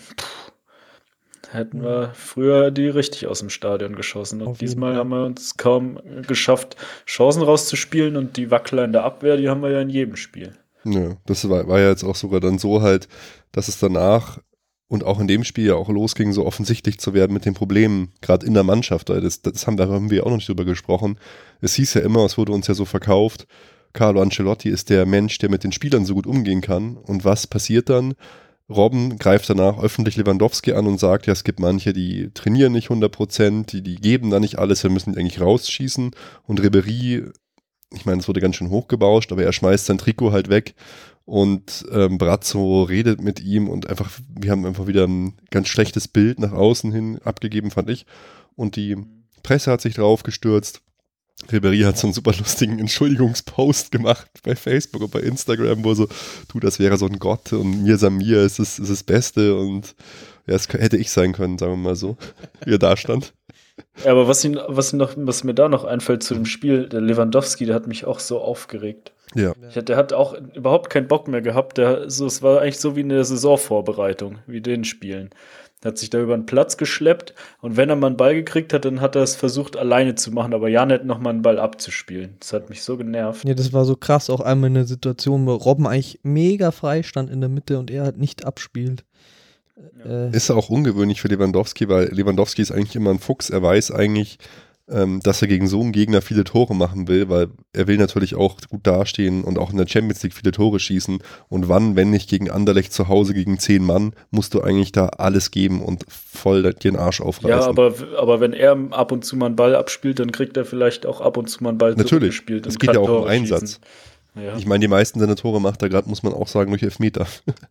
hätten wir früher die richtig aus dem Stadion geschossen. Und diesmal haben wir uns kaum geschafft, Chancen rauszuspielen und die Wackler in der Abwehr, die haben wir ja in jedem Spiel. Ja, das war ja jetzt auch sogar dann so halt, dass es danach und auch in dem Spiel ja auch losging, so offensichtlich zu werden mit den Problemen, gerade in der Mannschaft. Da haben wir auch noch nicht drüber gesprochen. Es hieß ja immer, es wurde uns ja so verkauft, Carlo Ancelotti ist der Mensch, der mit den Spielern so gut umgehen kann. Und was passiert dann? Robben greift danach öffentlich Lewandowski an und sagt, ja, es gibt manche, die trainieren nicht 100%, die geben da nicht alles, wir müssen die eigentlich rausschießen. Und Ribéry, ich meine, es wurde ganz schön hochgebauscht, aber er schmeißt sein Trikot halt weg und Brazzo redet mit ihm und wir haben einfach wieder ein ganz schlechtes Bild nach außen hin abgegeben, fand ich. Und die Presse hat sich drauf gestürzt. Ribéry hat so einen super lustigen Entschuldigungspost gemacht bei Facebook und bei Instagram, wo so, du, das wäre so ein Gott und Mir Samir ist das Beste und ja, es hätte ich sein können, sagen wir mal so, wie er da stand. Ja, aber was mir da noch einfällt zu dem Spiel, der Lewandowski, der hat mich auch so aufgeregt. Ja. Der hat auch überhaupt keinen Bock mehr gehabt. Es war eigentlich so wie eine Saisonvorbereitung, wie den Spielen. Der hat sich da über den Platz geschleppt und wenn er mal einen Ball gekriegt hat, dann hat er es versucht alleine zu machen, aber ja nicht nochmal einen Ball abzuspielen. Das hat mich so genervt. Ja, das war so krass, auch einmal in der Situation, wo Robben eigentlich mega frei stand in der Mitte und er halt nicht abspielt. Ist auch ungewöhnlich für Lewandowski, weil Lewandowski ist eigentlich immer ein Fuchs. Er weiß eigentlich, dass er gegen so einen Gegner viele Tore machen will, weil er will natürlich auch gut dastehen und auch in der Champions League viele Tore schießen. Und wann, wenn nicht gegen Anderlecht zu Hause gegen 10 Mann, musst du eigentlich da alles geben und voll dir den Arsch aufreißen. Ja, aber wenn er ab und zu mal einen Ball abspielt, dann kriegt er vielleicht auch ab und zu mal einen Ball zurückgespielt. Natürlich, es geht ja auch um Einsatz. Ja. Ich meine, die meisten seiner Tore macht er gerade, muss man auch sagen, durch Elfmeter.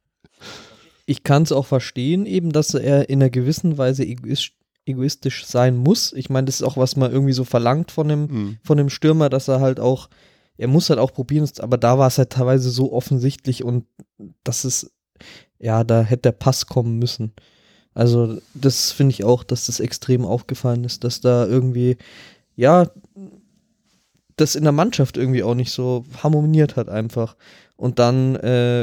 Ich kann es auch verstehen, eben, dass er in einer gewissen Weise egoistisch sein muss. Ich meine, das ist auch, was man irgendwie so verlangt von dem Stürmer, dass er halt auch, er muss halt auch probieren, aber da war es halt teilweise so offensichtlich und das ist, ja, da hätte der Pass kommen müssen. Also das finde ich auch, dass das extrem aufgefallen ist, dass da irgendwie, ja, das in der Mannschaft irgendwie auch nicht so harmoniert hat einfach. Und dann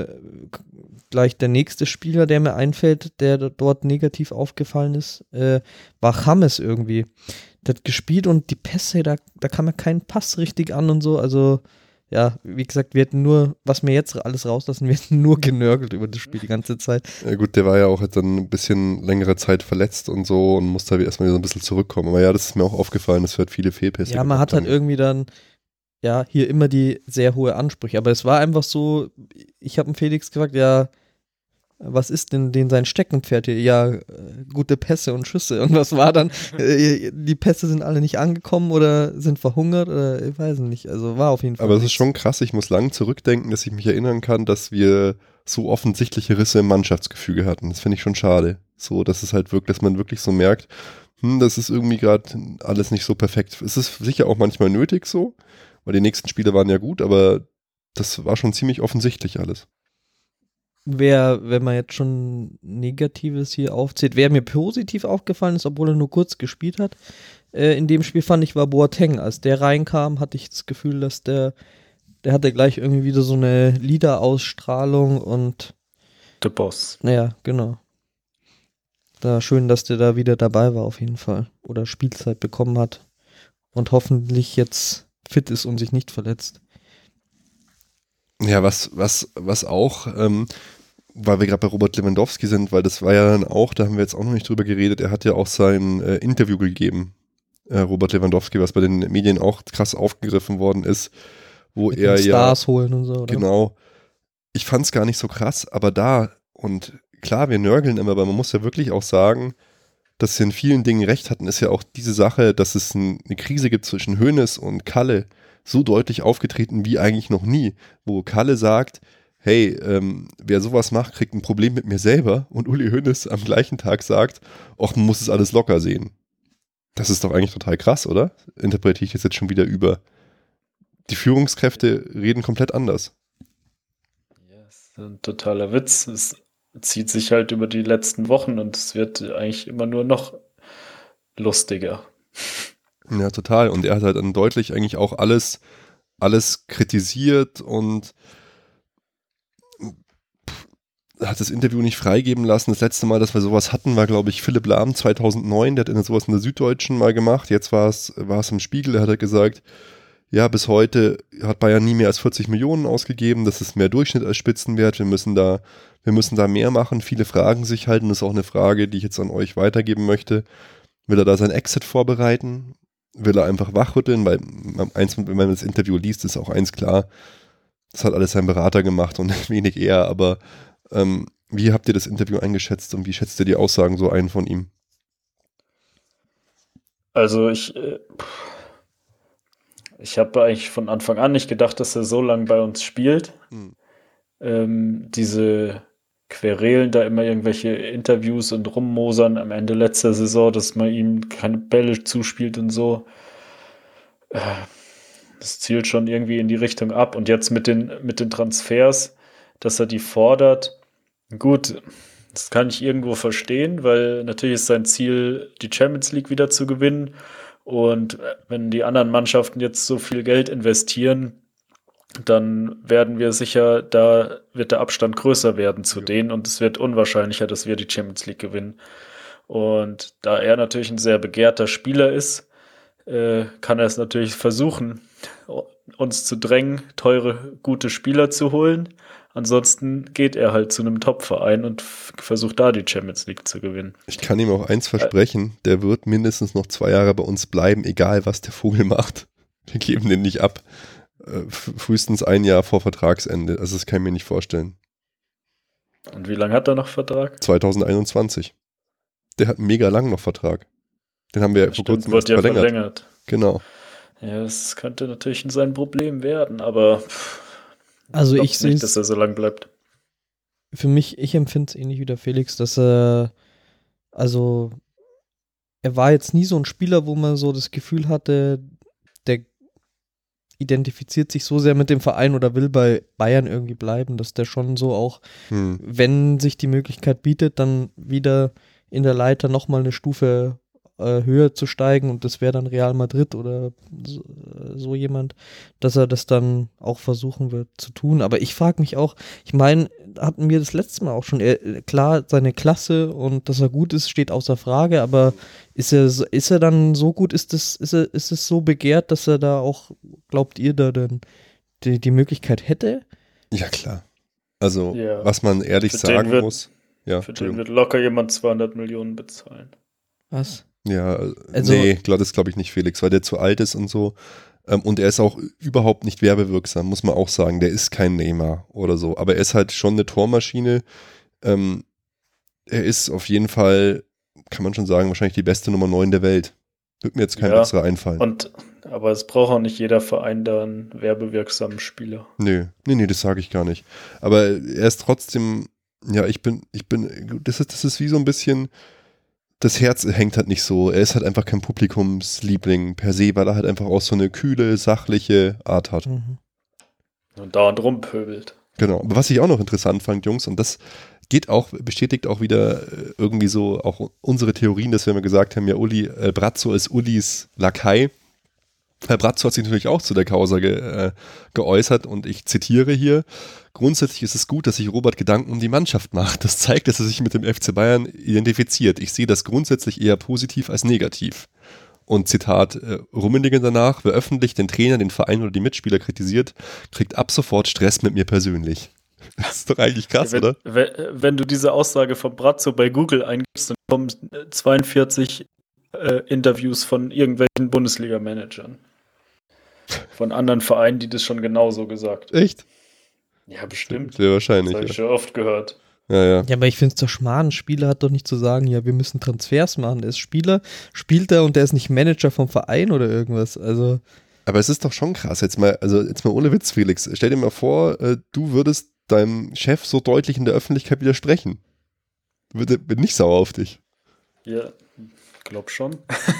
gleich der nächste Spieler, der mir einfällt, der dort negativ aufgefallen ist, war James irgendwie. Der hat gespielt und die Pässe, da kam ja kein Pass richtig an und so. Also, ja, wie gesagt, wir hätten nur, was wir jetzt alles rauslassen, wir hätten nur genörgelt über das Spiel die ganze Zeit. Ja gut, der war ja auch jetzt dann ein bisschen längere Zeit verletzt und so und musste halt erstmal wieder so ein bisschen zurückkommen. Aber ja, das ist mir auch aufgefallen, dass wir halt viele Fehlpässe Ja, man hat halt irgendwie dann ja, hier immer die sehr hohe Ansprüche. Aber es war einfach so, ich habe Felix gefragt, ja, was ist denn sein Steckenpferd hier? Ja, gute Pässe und Schüsse. Und was war dann? Die Pässe sind alle nicht angekommen oder sind verhungert oder ich weiß nicht. Also war auf jeden Fall. Aber es ist schon krass, ich muss lang zurückdenken, dass ich mich erinnern kann, dass wir so offensichtliche Risse im Mannschaftsgefüge hatten. Das finde ich schon schade. So, dass es halt wirklich, dass man wirklich so merkt, das ist irgendwie gerade alles nicht so perfekt. Es ist sicher auch manchmal nötig so, weil die nächsten Spiele waren ja gut, aber das war schon ziemlich offensichtlich alles. Wenn man jetzt schon Negatives hier aufzählt, wer mir positiv aufgefallen ist, obwohl er nur kurz gespielt hat, in dem Spiel fand ich, war Boateng. Als der reinkam, hatte ich das Gefühl, dass der hatte gleich irgendwie wieder so eine Leader-Ausstrahlung und The Boss. Ja, genau. Da schön, dass der da wieder dabei war auf jeden Fall. Oder Spielzeit bekommen hat und hoffentlich jetzt fit ist und sich nicht verletzt. Ja, was auch, weil wir gerade bei Robert Lewandowski sind, weil das war ja dann auch, da haben wir jetzt auch noch nicht drüber geredet, er hat ja auch sein Interview gegeben, Robert Lewandowski, was bei den Medien auch krass aufgegriffen worden ist, wo Mit er den Stars holen und so, oder? Genau. Ich fand es gar nicht so krass, aber da, und klar, wir nörgeln immer, aber man muss ja wirklich auch sagen, dass sie in vielen Dingen recht hatten, ist ja auch diese Sache, dass es eine Krise gibt zwischen Hoeneß und Kalle, so deutlich aufgetreten wie eigentlich noch nie, wo Kalle sagt, hey, wer sowas macht, kriegt ein Problem mit mir selber, und Uli Hoeneß am gleichen Tag sagt, ach, man muss es alles locker sehen. Das ist doch eigentlich total krass, oder? Interpretiere ich das jetzt schon wieder über. Die Führungskräfte reden komplett anders. Ja, das ist ein totaler Witz. Es zieht sich halt über die letzten Wochen und es wird eigentlich immer nur noch lustiger. Ja, total. Und er hat halt dann deutlich eigentlich auch alles kritisiert und hat das Interview nicht freigeben lassen. Das letzte Mal, dass wir sowas hatten, war, glaube ich, Philipp Lahm 2009. Der hat sowas in der Süddeutschen mal gemacht. Jetzt war es im Spiegel. Da hat er gesagt, ja, bis heute hat Bayern nie mehr als 40 Millionen ausgegeben. Das ist mehr Durchschnitt als Spitzenwert. Wir müssen da mehr machen. Viele fragen sich halt, und das ist auch eine Frage, die ich jetzt an euch weitergeben möchte. Will er da sein Exit vorbereiten? Will er einfach wachrütteln? Weil wenn man das Interview liest, ist auch eins klar. Das hat alles sein Berater gemacht und wenig er. Aber Wie habt ihr das Interview eingeschätzt und wie schätzt ihr die Aussagen so ein von ihm? Also ich habe eigentlich von Anfang an nicht gedacht, dass er so lange bei uns spielt. Diese Querelen da immer irgendwelche Interviews und rummosern am Ende letzter Saison, dass man ihm keine Bälle zuspielt und so. Das zielt schon irgendwie in die Richtung ab. Und jetzt mit den Transfers, dass er die fordert, gut, das kann ich irgendwo verstehen, weil natürlich ist sein Ziel, die Champions League wieder zu gewinnen. Und wenn die anderen Mannschaften jetzt so viel Geld investieren, dann werden wir sicher, da wird der Abstand größer werden zu denen und es wird unwahrscheinlicher, dass wir die Champions League gewinnen. Und da er natürlich ein sehr begehrter Spieler ist, kann er es natürlich versuchen, uns zu drängen, teure, gute Spieler zu holen. Ansonsten geht er halt zu einem Top-Verein und versucht da die Champions League zu gewinnen. Ich kann ihm auch eins versprechen, der wird mindestens noch 2 Jahre bei uns bleiben, egal was der Vogel macht. Wir geben den nicht ab. Frühestens 1 Jahr vor Vertragsende. Also das kann ich mir nicht vorstellen. Und wie lange hat er noch Vertrag? 2021. Der hat mega lang noch Vertrag. Den haben wir vor kurzem erst verlängert. Genau. Ja, das könnte natürlich sein Problem werden, aber Also ich sehe nicht, dass er so lang bleibt. Für mich, ich empfinde es ähnlich wie der Felix, dass er war jetzt nie so ein Spieler, wo man so das Gefühl hatte, der identifiziert sich so sehr mit dem Verein oder will bei Bayern irgendwie bleiben, dass der schon so auch, wenn sich die Möglichkeit bietet, dann wieder in der Leiter nochmal eine Stufe höher zu steigen und das wäre dann Real Madrid oder so jemand, dass er das dann auch versuchen wird zu tun. Aber ich frage mich auch, ich meine, hatten wir das letzte Mal auch schon, klar, seine Klasse und dass er gut ist, steht außer Frage, aber ist er dann so gut, ist es so begehrt, dass er da auch, glaubt ihr, da dann die Möglichkeit hätte? Ja, klar. Also, Ja. was man ehrlich sagen muss. Ja, Für den wird locker jemand 200 Millionen bezahlen. Was? Ja, Also- nee, das glaube ich nicht, Felix, weil der zu alt ist und so. Und er ist auch überhaupt nicht werbewirksam, muss man auch sagen. Der ist kein Neymar oder so. Aber er ist halt schon eine Tormaschine. Er ist auf jeden Fall, kann man schon sagen, wahrscheinlich die beste Nummer 9 der Welt. Wird mir jetzt kein Ja, besserer einfallen. Aber es braucht auch nicht jeder Verein da einen werbewirksamen Spieler. Nee, das sage ich gar nicht. Aber er ist trotzdem, ja, das ist wie so ein bisschen, das Herz hängt halt nicht so. Er ist halt einfach kein Publikumsliebling per se, weil er halt einfach auch so eine kühle, sachliche Art hat. Mhm. Und dauernd rumpöbelt. Genau. Aber was ich auch noch interessant fand, Jungs, und das bestätigt auch wieder irgendwie so auch unsere Theorien, dass wir immer gesagt haben, ja, Brazzo ist Ulis Lakai. Herr Brazzo hat sich natürlich auch zu der Causa geäußert und ich zitiere hier: Grundsätzlich ist es gut, dass sich Robert Gedanken um die Mannschaft macht. Das zeigt, dass er sich mit dem FC Bayern identifiziert. Ich sehe das grundsätzlich eher positiv als negativ. Und Zitat Rummenigge danach: Wer öffentlich den Trainer, den Verein oder die Mitspieler kritisiert, kriegt ab sofort Stress mit mir persönlich. Das ist doch eigentlich krass, oder? Wenn du diese Aussage von Brazzo bei Google eingibst, dann kommen 42 Interviews von irgendwelchen Bundesliga-Managern. Von anderen Vereinen, die das schon genauso gesagt. Echt? Ja, bestimmt. Sehr wahrscheinlich. Das habe ich Ja. schon oft gehört. Ja. Ja, aber ich finde es doch Schmarrn. Ein Spieler hat doch nicht zu sagen, ja, wir müssen Transfers machen. Der ist Spieler, spielt er und der ist nicht Manager vom Verein oder irgendwas. Also. Aber es ist doch schon krass. Jetzt mal ohne Witz, Felix. Stell dir mal vor, du würdest deinem Chef so deutlich in der Öffentlichkeit widersprechen. Bin nicht sauer auf dich. Ja, glaub schon.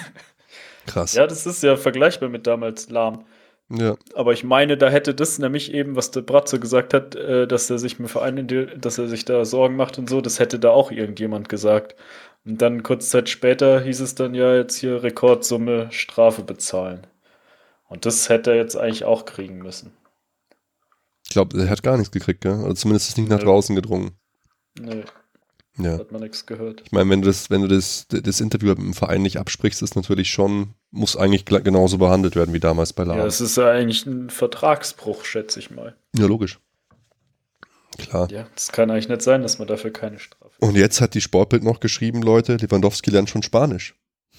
Krass. Ja, das ist ja vergleichbar mit damals Lahm. Ja. Aber ich meine, da hätte das nämlich eben, was der Brazzo gesagt hat, dass er sich mit Vereinen, dass er sich da Sorgen macht und so, das hätte da auch irgendjemand gesagt. Und dann kurze Zeit später hieß es dann ja jetzt hier Rekordsumme Strafe bezahlen. Und das hätte er jetzt eigentlich auch kriegen müssen. Ich glaube, er hat gar nichts gekriegt, gell? Oder zumindest ist nicht nach draußen gedrungen. Nee, Ja. hat man nichts gehört. Ich meine, wenn du das Interview mit dem Verein nicht absprichst, ist natürlich schon, muss eigentlich genauso behandelt werden wie damals bei Lahm. Ja, es ist ja eigentlich ein Vertragsbruch, schätze ich mal. Ja, logisch. Klar. Ja, das kann eigentlich nicht sein, dass man dafür keine Strafe. Und jetzt hat die Sportbild noch geschrieben, Leute, Lewandowski lernt schon Spanisch.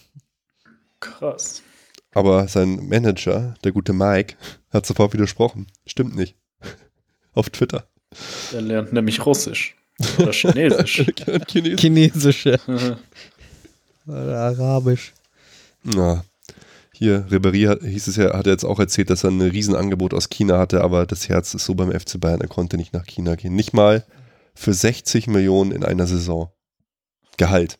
Krass. Aber sein Manager, der gute Mike, hat sofort widersprochen. Stimmt nicht. Auf Twitter. Er lernt nämlich Russisch. Oder Chinesisch. Chinesisch, ja. Oder Arabisch. Na, hier, Ribéry hieß es ja, hat er jetzt auch erzählt, dass er ein Riesenangebot aus China hatte, aber das Herz ist so beim FC Bayern, er konnte nicht nach China gehen. Nicht mal für 60 Millionen in einer Saison. Gehalt.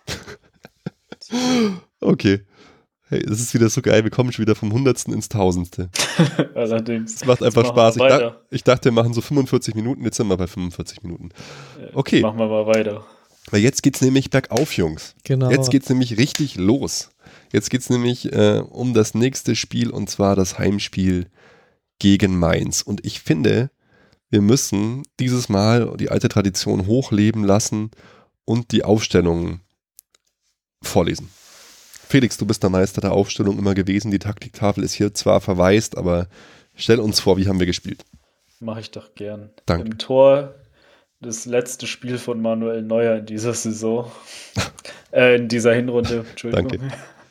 Okay. Hey, das ist wieder so geil, wir kommen schon wieder vom Hundertsten ins Tausendste. Allerdings. Es macht einfach Jetzt machen Spaß. wir Ich dachte, wir machen so 45 Minuten, jetzt sind wir bei 45 Minuten. Okay. Machen wir mal weiter. Weil jetzt geht's nämlich bergauf, Jungs. Genau. Jetzt geht's nämlich richtig los. Jetzt geht's nämlich um das nächste Spiel, und zwar das Heimspiel gegen Mainz. Und ich finde, wir müssen dieses Mal die alte Tradition hochleben lassen und die Aufstellung vorlesen. Felix, du bist der Meister der Aufstellung immer gewesen. Die Taktiktafel ist hier zwar verwaist, aber stell uns vor, wie haben wir gespielt? Mache ich doch gern. Danke. Im Tor das letzte Spiel von Manuel Neuer in dieser Saison. In dieser Hinrunde, Entschuldigung.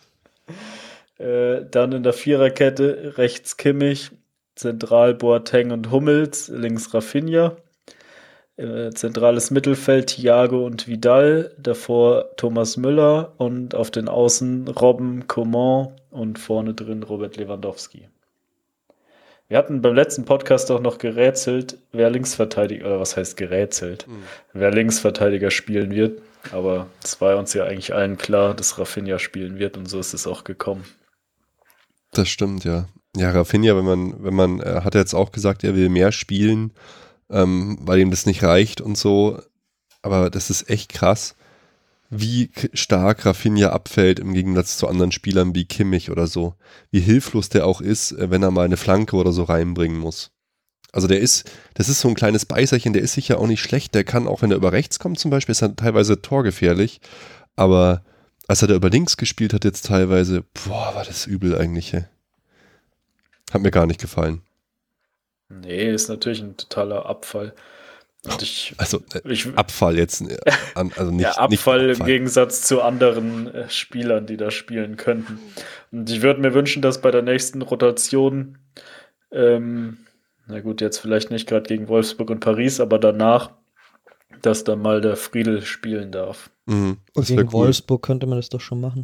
Danke. Dann in der Viererkette rechts Kimmich, zentral Boateng und Hummels, links Rafinha. Zentrales Mittelfeld Thiago und Vidal, davor Thomas Müller und auf den Außen Robben, Coman und vorne drin Robert Lewandowski. Wir hatten beim letzten Podcast auch noch gerätselt, wer Linksverteidiger, oder was heißt gerätselt, wer Linksverteidiger spielen wird, aber es war uns ja eigentlich allen klar, dass Rafinha spielen wird, und so ist es auch gekommen. Das stimmt, ja. Ja, Rafinha, wenn man hat er jetzt auch gesagt, er will mehr spielen, weil ihm das nicht reicht und so, aber das ist echt krass, wie stark Rafinha abfällt im Gegensatz zu anderen Spielern wie Kimmich oder so. Wie hilflos der auch ist, wenn er mal eine Flanke oder so reinbringen muss. Also das ist so ein kleines Beißerchen, der ist sicher auch nicht schlecht, der kann auch, wenn er über rechts kommt zum Beispiel, ist er teilweise torgefährlich, aber als er da über links gespielt hat jetzt teilweise, war das übel eigentlich. Hat mir gar nicht gefallen. Nee, ist natürlich ein totaler Abfall. Und Abfall jetzt, also nicht ja, Abfall nicht Abfall im Gegensatz zu anderen Spielern, die da spielen könnten. Und ich würde mir wünschen, dass bei der nächsten Rotation, na gut, jetzt vielleicht nicht gerade gegen Wolfsburg und Paris, aber danach, dass dann mal der Friedl spielen darf. Mhm, das Gegen wäre cool. Wolfsburg könnte man das doch schon machen.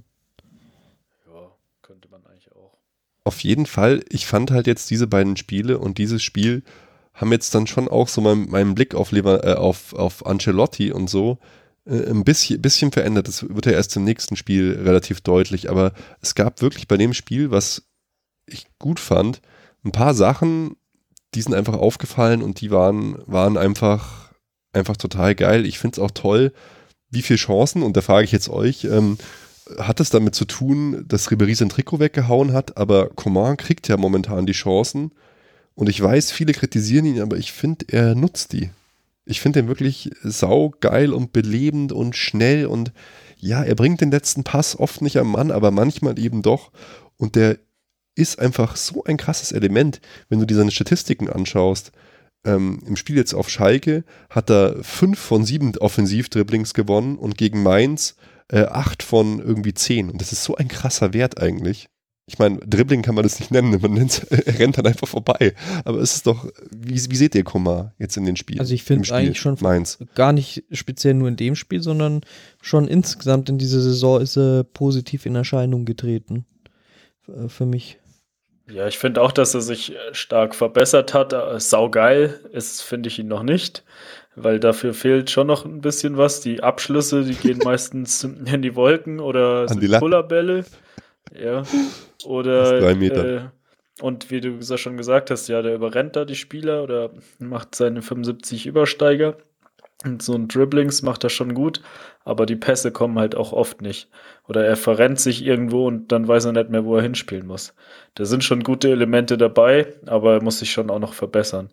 Ja, könnte man eigentlich auch. Auf jeden Fall, ich fand halt jetzt diese beiden Spiele und dieses Spiel haben jetzt dann schon auch so meinen Blick auf Ancelotti und so ein bisschen verändert. Das wird ja erst im nächsten Spiel relativ deutlich, aber es gab wirklich bei dem Spiel, was ich gut fand, ein paar Sachen, die sind einfach aufgefallen und die waren einfach total geil. Ich finde es auch toll, wie viele Chancen, und da frage ich jetzt euch, hat es damit zu tun, dass Ribéry sein Trikot weggehauen hat, aber Coman kriegt ja momentan die Chancen. Und ich weiß, viele kritisieren ihn, aber ich finde, er nutzt die. Ich finde ihn wirklich saugeil und belebend und schnell, und ja, er bringt den letzten Pass oft nicht am Mann, aber manchmal eben doch. Und der ist einfach so ein krasses Element, wenn du dir seine Statistiken anschaust. Im Spiel jetzt auf Schalke hat er 5 von 7 Offensivdribblings gewonnen und gegen Mainz 8 von irgendwie 10. Und das ist so ein krasser Wert eigentlich. Ich meine, Dribbling kann man das nicht nennen, er rennt dann einfach vorbei. Aber es ist doch, wie seht ihr Coman jetzt in den Spielen? Also ich finde eigentlich schon Mainz. Gar nicht speziell nur in dem Spiel, sondern schon insgesamt in dieser Saison ist er positiv in Erscheinung getreten. Für mich. Ja, ich finde auch, dass er sich stark verbessert hat. Saugeil ist, finde ich ihn noch nicht, weil dafür fehlt schon noch ein bisschen was. Die Abschlüsse, die gehen meistens in die Wolken oder An die sind Kullerbälle. Ja, oder 3 Meter. Und wie du schon gesagt hast, ja, der überrennt da die Spieler oder macht seine 75 Übersteiger. Und so ein Dribblings macht er schon gut, aber die Pässe kommen halt auch oft nicht. Oder er verrennt sich irgendwo und dann weiß er nicht mehr, wo er hinspielen muss. Da sind schon gute Elemente dabei, aber er muss sich schon auch noch verbessern.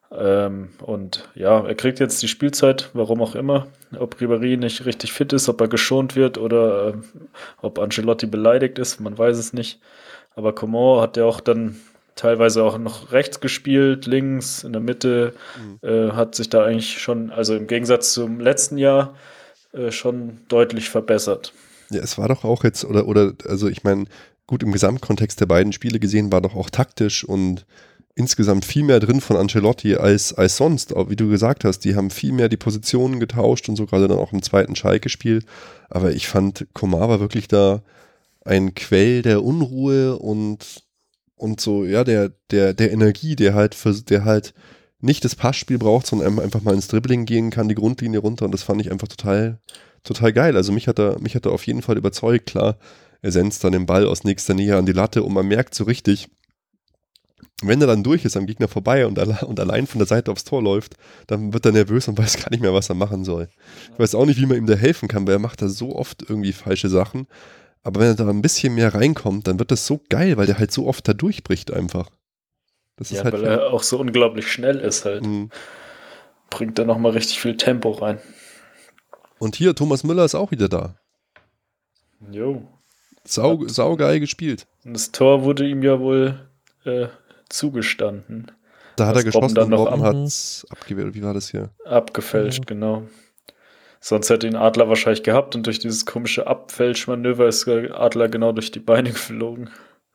Und ja, er kriegt jetzt die Spielzeit, warum auch immer. Ob Ribéry nicht richtig fit ist, ob er geschont wird oder ob Ancelotti beleidigt ist, man weiß es nicht. Aber Coman hat ja auch dann teilweise auch noch rechts gespielt, links, in der Mitte, hat sich da eigentlich schon, also im Gegensatz zum letzten Jahr, schon deutlich verbessert. Ja, es war doch auch jetzt, also ich meine, gut, im Gesamtkontext der beiden Spiele gesehen, war doch auch taktisch und insgesamt viel mehr drin von Ancelotti als sonst. Auch wie du gesagt hast, die haben viel mehr die Positionen getauscht und so, gerade dann auch im zweiten Schalke-Spiel. Aber ich fand, Coman war wirklich da ein Quell der Unruhe und so, ja, der Energie, der halt nicht das Passspiel braucht, sondern einfach mal ins Dribbling gehen kann, die Grundlinie runter, und das fand ich einfach total geil. Also mich hat er auf jeden Fall überzeugt. Klar, er senzt dann den Ball aus nächster Nähe an die Latte und man merkt so richtig, wenn er dann durch ist am Gegner vorbei und allein von der Seite aufs Tor läuft, dann wird er nervös und weiß gar nicht mehr, was er machen soll. Ich weiß auch nicht, wie man ihm da helfen kann, weil er macht da so oft irgendwie falsche Sachen. Aber wenn er da ein bisschen mehr reinkommt, dann wird das so geil, weil der halt so oft da durchbricht einfach. Das ist Ja, halt weil er auch so unglaublich schnell ist halt. Bringt da nochmal richtig viel Tempo rein. Und hier, Thomas Müller ist auch wieder da. Jo. Saugeil gespielt. Und das Tor wurde ihm ja wohl zugestanden. Da hat er geschossen dann und noch Robben hat es abgewehrt. Wie war das hier? Abgefälscht, genau. Sonst hätte ihn Adler wahrscheinlich gehabt und durch dieses komische Abfälschmanöver ist der Adler genau durch die Beine geflogen.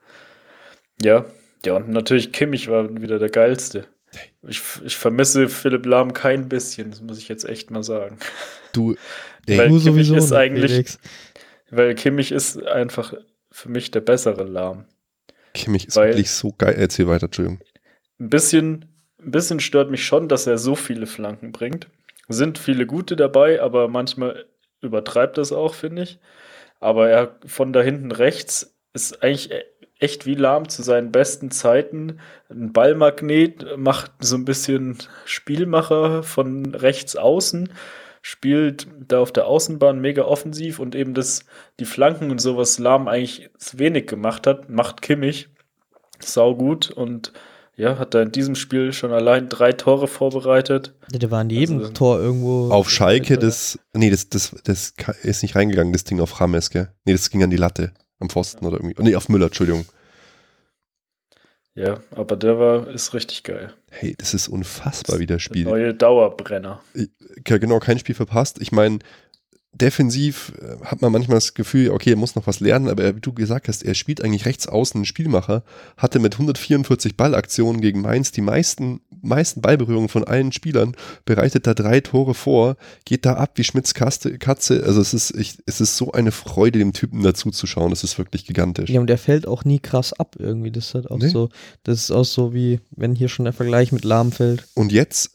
Ja, und natürlich Kimmich war wieder der Geilste. Ich vermisse Philipp Lahm kein bisschen, das muss ich jetzt echt mal sagen. Weil Kimmich sowieso ist eigentlich, Felix. weil Kimmich ist einfach für mich der bessere Lahm. Kimmich ist wirklich so geil. Erzähl weiter, Entschuldigung. Ein bisschen stört mich schon, dass er so viele Flanken bringt. Sind viele gute dabei, aber manchmal übertreibt das auch, finde ich. Aber er von da hinten rechts ist eigentlich echt wie Lahm zu seinen besten Zeiten. Ein Ballmagnet, macht so ein bisschen Spielmacher von rechts außen, spielt da auf der Außenbahn mega offensiv und eben die Flanken und sowas Lahm eigentlich wenig gemacht hat, macht Kimmich saugut und ja, hat da in diesem Spiel schon allein 3 Tore vorbereitet. Ja, der war in jedem Tor irgendwo. Auf Schalke, das ist nicht reingegangen, das Ding auf Rames, gell? Nee, das ging an die Latte, am Pfosten oder irgendwie. Nee, auf Müller, Entschuldigung. Ja, aber ist richtig geil. Hey, das ist unfassbar, wie der spielt. Neue Dauerbrenner. Genau, kein Spiel verpasst. Ich meine, defensiv hat man manchmal das Gefühl, okay, er muss noch was lernen, aber wie du gesagt hast, er spielt eigentlich rechts außen einen Spielmacher, hatte mit 144 Ballaktionen gegen Mainz die meisten Ballberührungen von allen Spielern, bereitet da 3 Tore vor, geht da ab wie Schmitz Katze. Also es ist so eine Freude, dem Typen dazu zu schauen. Das ist wirklich gigantisch. Ja, und der fällt auch nie krass ab irgendwie. Das ist halt auch so, das ist auch so wie, wenn hier schon der Vergleich mit Lahm fällt. Und jetzt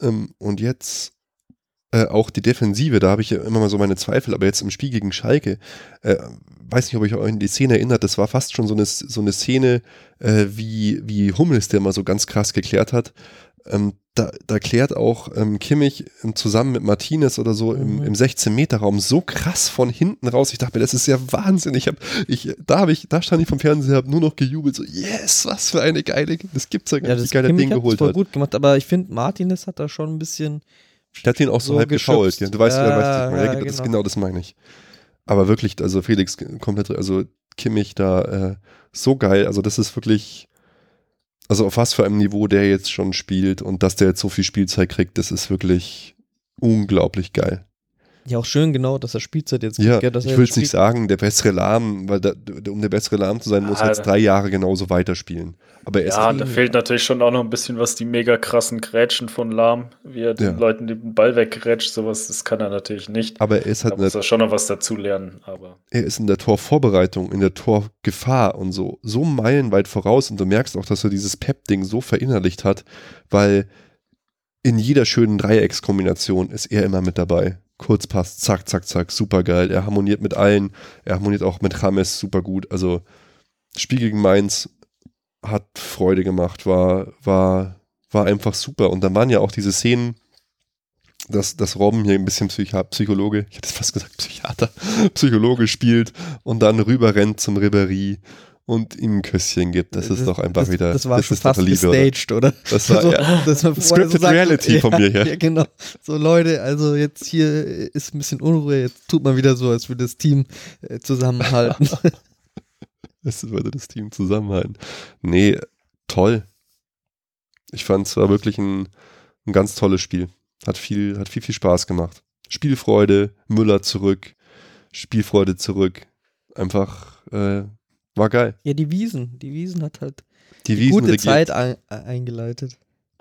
auch die Defensive, da habe ich ja immer mal so meine Zweifel, aber jetzt im Spiel gegen Schalke, weiß nicht, ob ihr euch an die Szene erinnert, das war fast schon so eine Szene wie Hummels, der mal so ganz krass geklärt hat. Da klärt auch Kimmich zusammen mit Martinez oder so im 16-Meter-Raum so krass von hinten raus. Ich dachte mir, das ist ja Wahnsinn. Da stand ich vom Fernseher, habe nur noch gejubelt, so yes, was für eine geile, das gibt's ja gar nicht, wie geil der Ding geholt hat. Gut gemacht, aber ich finde, Martinez hat da schon ein bisschen. Der hat ihn auch so halb gefault. Ja. Du weißt, genau das meine ich. Aber wirklich, also Felix komplett, also Kimmich da so geil. Also das ist wirklich, also auf was für einem Niveau der jetzt schon spielt und dass der jetzt so viel Spielzeit kriegt, das ist wirklich unglaublich geil. Ja, auch schön genau, dass er Spielzeit jetzt kriegt. Ja, ich will es nicht sagen, der bessere Lahm, weil um der bessere Lahm zu sein, muss er jetzt 3 Jahre genauso weiterspielen. Aber da fehlt natürlich schon auch noch ein bisschen was, die mega krassen Grätschen von Lahm, wie er den Leuten den Ball weggrätscht, sowas, das kann er natürlich nicht. Aber er ist halt da muss er schon noch was dazu lernen. Aber er ist in der Torvorbereitung, in der Torgefahr und so meilenweit voraus und du merkst auch, dass er dieses Pep-Ding so verinnerlicht hat, weil in jeder schönen Dreieckskombination ist er immer mit dabei. Kurzpass, zack, zack, zack, super geil. Er harmoniert mit allen, er harmoniert auch mit James super gut. Also Spiel gegen Mainz hat Freude gemacht, war einfach super. Und dann waren ja auch diese Szenen, dass Robben hier ein bisschen Psychologe, ich hätte fast gesagt Psychologe spielt und dann rüber rennt zum Ribéry und ihm ein Küsschen gibt. Das ist doch einfach wieder. Das war schon fast gestaged, oder? Das war Scripted Reality von mir her. Ja, genau. So Leute, also jetzt hier ist ein bisschen Unruhe, jetzt tut man wieder so, als würde das Team zusammenhalten. Es würde das Team zusammenhalten. Nee, toll. Ich fand es war wirklich ein ganz tolles Spiel. Hat viel Spaß gemacht. Spielfreude, Müller zurück, Spielfreude zurück. Einfach War geil. Ja, die Wiesen hat halt Die Wiesen gute regiert. Zeit eingeleitet.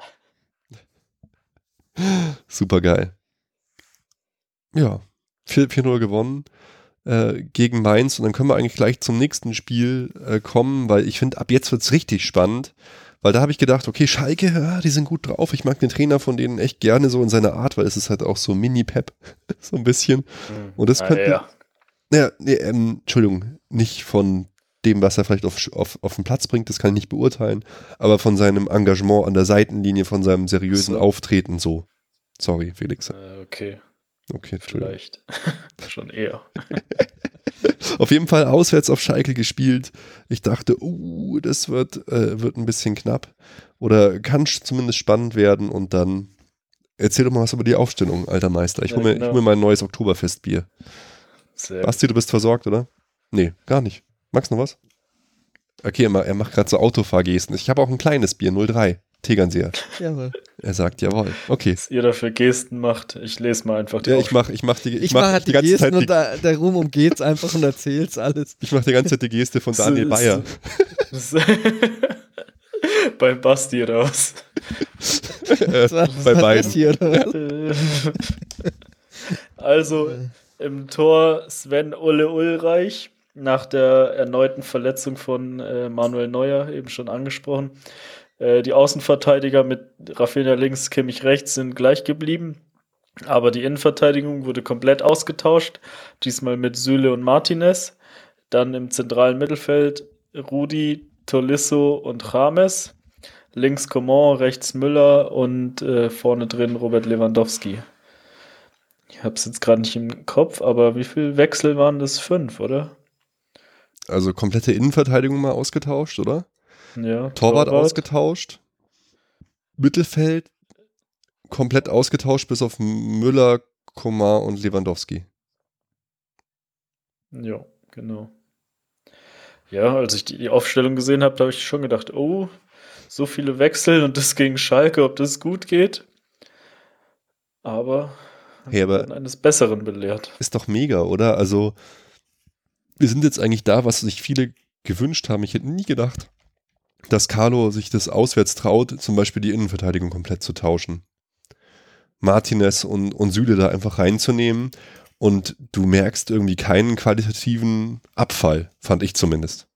Super geil. Ja, 4-0 gewonnen gegen Mainz und dann können wir eigentlich gleich zum nächsten Spiel kommen, weil ich finde, ab jetzt wird es richtig spannend, weil da habe ich gedacht, okay, Schalke, ja, die sind gut drauf, ich mag den Trainer von denen echt gerne so in seiner Art, weil es ist halt auch so Mini-Pep, so ein bisschen. Und das könnte, Entschuldigung, nicht von dem, was er vielleicht auf den Platz bringt, das kann ich nicht beurteilen, aber von seinem Engagement an der Seitenlinie, von seinem seriösen Auftreten so. Sorry, Felix. Okay, Entschuldigung. vielleicht. Schon eher. Auf jeden Fall auswärts auf Schalke gespielt. Ich dachte, das wird ein bisschen knapp oder kann zumindest spannend werden und dann erzähl doch mal was über die Aufstellung, alter Meister. Ich hol mir mal ein neues Oktoberfestbier. Basti, du bist versorgt, oder? Nee, gar nicht. Magst du noch was? Okay, er macht gerade so Autofahrgesten. Ich habe auch ein kleines Bier, 03. Tegernseer. Jawohl. Er sagt jawohl. Okay. Was ihr dafür Gesten macht, ich lese mal einfach die Ja, ich mach die halt die ganze Gesten Zeit und der Ruhm umgeht's einfach und erzählt's alles. Ich mache die ganze Zeit die Geste von Daniel Bayer. Beim Basti raus. Bei beiden. Also im Tor Sven Ulle Ulreich nach der erneuten Verletzung von Manuel Neuer, eben schon angesprochen. Die Außenverteidiger mit Rafinha links, Kimmich rechts sind gleich geblieben, aber die Innenverteidigung wurde komplett ausgetauscht, diesmal mit Süle und Martinez. Dann im zentralen Mittelfeld Rudi, Tolisso und James. Links Coman, rechts Müller und vorne drin Robert Lewandowski. Ich habe es jetzt gerade nicht im Kopf, aber wie viele Wechsel waren das? 5, oder? Also komplette Innenverteidigung mal ausgetauscht, oder? Ja. Torwart ausgetauscht. Mittelfeld komplett ausgetauscht bis auf Müller, Coman und Lewandowski. Ja, genau. Ja, als ich die Aufstellung gesehen habe, habe ich schon gedacht, oh, so viele Wechsel und das gegen Schalke, ob das gut geht. Aber eines Besseren belehrt. Ist doch mega, oder? Also wir sind jetzt eigentlich da, was sich viele gewünscht haben. Ich hätte nie gedacht, dass Carlo sich das auswärts traut, zum Beispiel die Innenverteidigung komplett zu tauschen. Martinez und Süle da einfach reinzunehmen und du merkst irgendwie keinen qualitativen Abfall, fand ich zumindest.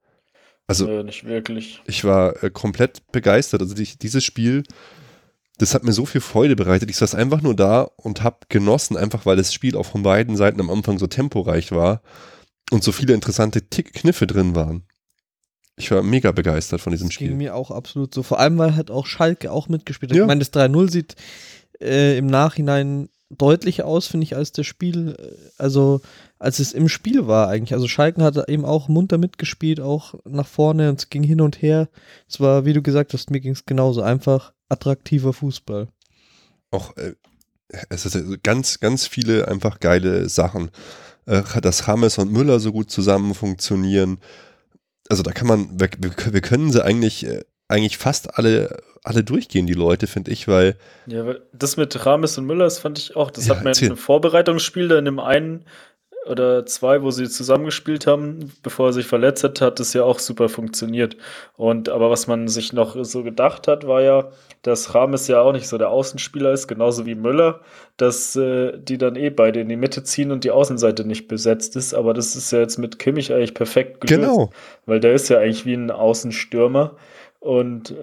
Also nicht wirklich. Ich war komplett begeistert. Also dieses Spiel, das hat mir so viel Freude bereitet. Ich saß einfach nur da und habe genossen, einfach weil das Spiel auch von beiden Seiten am Anfang so temporeich war und so viele interessante Kniffe drin waren. Ich war mega begeistert von diesem Spiel. Ging mir auch absolut so. Vor allem, weil halt auch Schalke auch mitgespielt hat. Ja. Ich meine, das 3-0 sieht im Nachhinein deutlicher aus, finde ich, als das Spiel, also als es im Spiel war eigentlich. Also Schalke hat eben auch munter mitgespielt, auch nach vorne und es ging hin und her. Es war, wie du gesagt hast, mir ging es genauso. Einfach attraktiver Fußball. Auch es ist ganz, ganz viele einfach geile Sachen. Dass James und Müller so gut zusammen funktionieren. Also da kann man, wir können sie eigentlich fast alle durchgehen, die Leute, finde ich, weil... Ja, das mit James und Müller, das fand ich auch, das hat man in einem Vorbereitungsspiel, da in dem einen oder zwei, wo sie zusammengespielt haben, bevor er sich verletzt hat das ja auch super funktioniert. Aber was man sich noch so gedacht hat, war ja, dass James ja auch nicht so der Außenspieler ist, genauso wie Müller, dass die dann beide in die Mitte ziehen und die Außenseite nicht besetzt ist. Aber das ist ja jetzt mit Kimmich eigentlich perfekt gelöst. Genau. Weil der ist ja eigentlich wie ein Außenstürmer. Und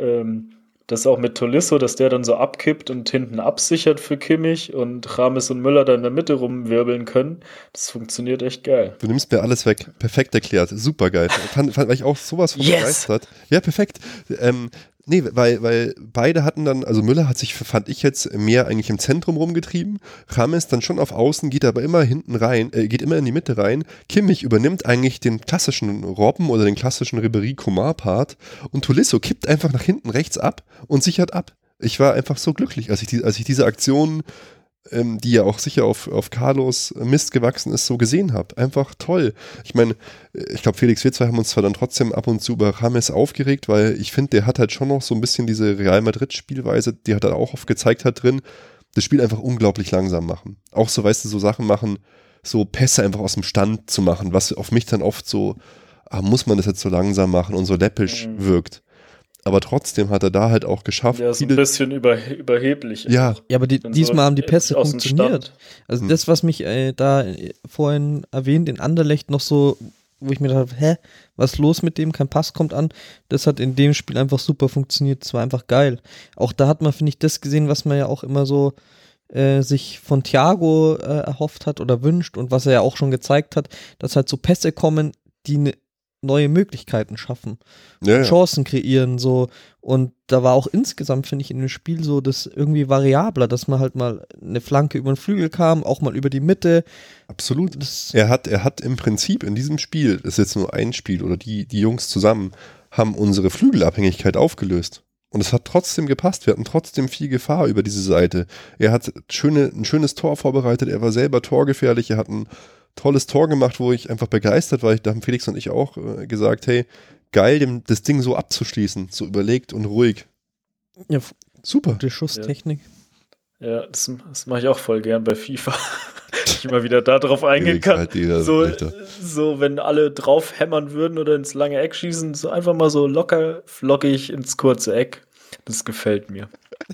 das auch mit Tolisso, dass der dann so abkippt und hinten absichert für Kimmich und James und Müller da in der Mitte rumwirbeln können. Das funktioniert echt geil. Du nimmst mir alles weg. Perfekt erklärt. Super geil. Fand ich auch sowas von begeistert. Ja, perfekt. Nee, weil beide hatten dann, also Müller hat sich, fand ich jetzt, mehr eigentlich im Zentrum rumgetrieben. James dann schon auf Außen, geht aber immer hinten rein, geht immer in die Mitte rein. Kimmich übernimmt eigentlich den klassischen Robben oder den klassischen Ribéry-Coman-Part und Tolisso kippt einfach nach hinten rechts ab und sichert ab. Ich war einfach so glücklich, als ich diese Aktion, die ja auch sicher auf Carlos Mist gewachsen ist, so gesehen habe. Einfach toll. Ich meine, ich glaube, Felix, wir zwei haben uns zwar dann trotzdem ab und zu über James aufgeregt, weil ich finde, der hat halt schon noch so ein bisschen diese Real Madrid-Spielweise, die hat er auch oft gezeigt hat drin, das Spiel einfach unglaublich langsam machen. Auch so, weißt du, so Sachen machen, so Pässe einfach aus dem Stand zu machen, was auf mich dann oft so muss man das jetzt so langsam machen und so läppisch wirkt. Aber trotzdem hat er da halt auch geschafft. Ja, so ein bisschen überheblich. Ja. Ja, aber diesmal haben die Pässe funktioniert. Also das, was mich da vorhin erwähnt, in Anderlecht noch so, wo ich mir dachte, was ist los mit dem? Kein Pass kommt an. Das hat in dem Spiel einfach super funktioniert. Das war einfach geil. Auch da hat man, finde ich, das gesehen, was man ja auch immer so sich von Thiago erhofft hat oder wünscht und was er ja auch schon gezeigt hat, dass halt so Pässe kommen, die neue Möglichkeiten schaffen, Chancen kreieren, so. Und da war auch insgesamt, finde ich, in dem Spiel so das irgendwie variabler, dass man halt mal eine Flanke über den Flügel kam, auch mal über die Mitte. Absolut. Er hat im Prinzip in diesem Spiel, das ist jetzt nur ein Spiel, oder die Jungs zusammen, haben unsere Flügelabhängigkeit aufgelöst. Und es hat trotzdem gepasst. Wir hatten trotzdem viel Gefahr über diese Seite. Er hat ein schönes Tor vorbereitet. Er war selber torgefährlich. Er hat ein tolles Tor gemacht, wo ich einfach begeistert war. Da haben Felix und ich auch gesagt, hey, geil, das Ding so abzuschließen. So überlegt und ruhig. Ja, super. Die Schusstechnik. Ja, das mache ich auch voll gern bei FIFA. Ich immer wieder da drauf eingehen kann. So, wenn alle drauf hämmern würden oder ins lange Eck schießen, so einfach mal so locker, flockig ins kurze Eck. Das gefällt mir.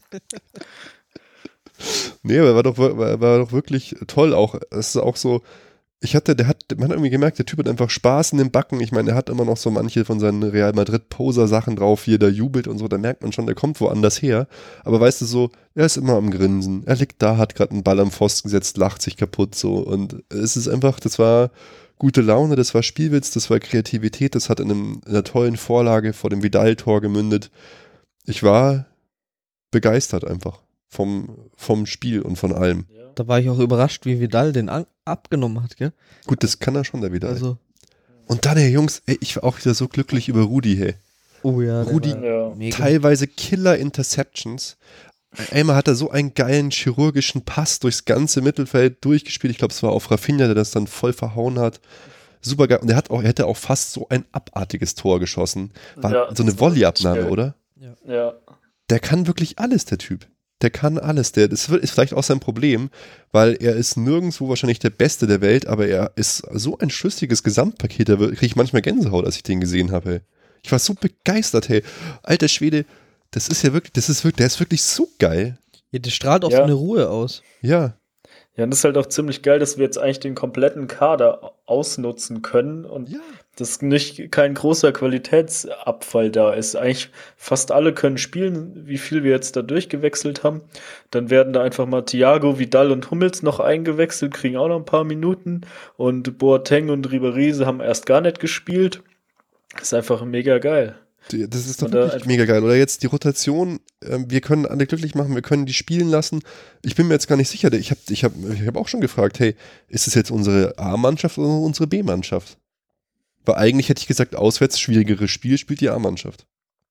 Nee, aber war doch wirklich toll auch. Es ist auch so, man hat irgendwie gemerkt, der Typ hat einfach Spaß in den Backen. Ich meine, er hat immer noch so manche von seinen Real Madrid-Poser-Sachen drauf, wie er da jubelt und so, da merkt man schon, der kommt woanders her. Aber weißt du so, er ist immer am Grinsen. Er liegt da, hat gerade einen Ball am Pfosten gesetzt, lacht sich kaputt so. Und es ist einfach, das war gute Laune, das war Spielwitz, das war Kreativität, das hat in einer tollen Vorlage vor dem Vidal-Tor gemündet. Ich war begeistert einfach vom Spiel und von allem. Da war ich auch überrascht, wie Vidal den abgenommen hat, gell? Gut, das kann er schon, der Vidal. Also. Und dann, Jungs, ich war auch wieder so glücklich über Rudi, hey. Oh ja. Rudi, teilweise Killer-Interceptions. Einmal hat er so einen geilen chirurgischen Pass durchs ganze Mittelfeld durchgespielt. Ich glaube, es war auf Rafinha, der das dann voll verhauen hat. Super geil. Und er hätte auch fast so ein abartiges Tor geschossen. War so eine Volley-Abnahme, oder? Ja. Der kann wirklich alles, der Typ. Der kann alles. Das ist vielleicht auch sein Problem, weil er ist nirgendwo wahrscheinlich der Beste der Welt, aber er ist so ein schlüssiges Gesamtpaket, da kriege ich manchmal Gänsehaut, als ich den gesehen habe. Hey. Ich war so begeistert, hey. Alter Schwede, der ist wirklich so geil. Ja, der strahlt auch so eine Ruhe aus. Ja. Ja, und das ist halt auch ziemlich geil, dass wir jetzt eigentlich den kompletten Kader ausnutzen können und dass kein großer Qualitätsabfall da ist. Eigentlich fast alle können spielen, wie viel wir jetzt da durchgewechselt haben. Dann werden da einfach mal Thiago, Vidal und Hummels noch eingewechselt, kriegen auch noch ein paar Minuten und Boateng und Ribéry haben erst gar nicht gespielt. Das ist einfach mega geil. Das ist doch wirklich mega geil. Oder jetzt die Rotation, wir können alle glücklich machen, wir können die spielen lassen. Ich bin mir jetzt gar nicht sicher. Ich hab auch schon gefragt, hey, ist es jetzt unsere A-Mannschaft oder unsere B-Mannschaft? Weil eigentlich hätte ich gesagt, auswärts schwierigeres Spiel spielt die A-Mannschaft.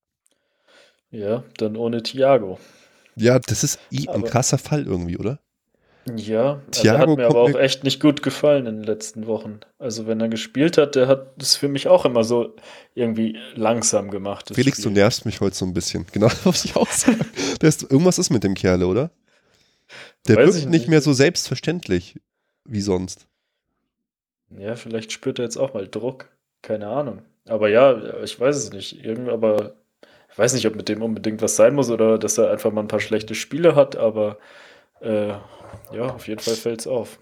Ja, dann ohne Thiago. Ja, das ist ein krasser Fall irgendwie, oder? Ja, Thiago hat mir aber auch echt nicht gut gefallen in den letzten Wochen. Also wenn er gespielt hat, der hat das für mich auch immer so irgendwie langsam gemacht. Felix, du nervst mich heute so ein bisschen. Genau, was ich auch sage. Irgendwas ist mit dem Kerl, oder? Der wirkt nicht mehr so selbstverständlich wie sonst. Ja, vielleicht spürt er jetzt auch mal Druck. Keine Ahnung. Aber ja, ich weiß es nicht. Aber ich weiß nicht, ob mit dem unbedingt was sein muss oder dass er einfach mal ein paar schlechte Spiele hat, aber ja, auf jeden Fall fällt es auf.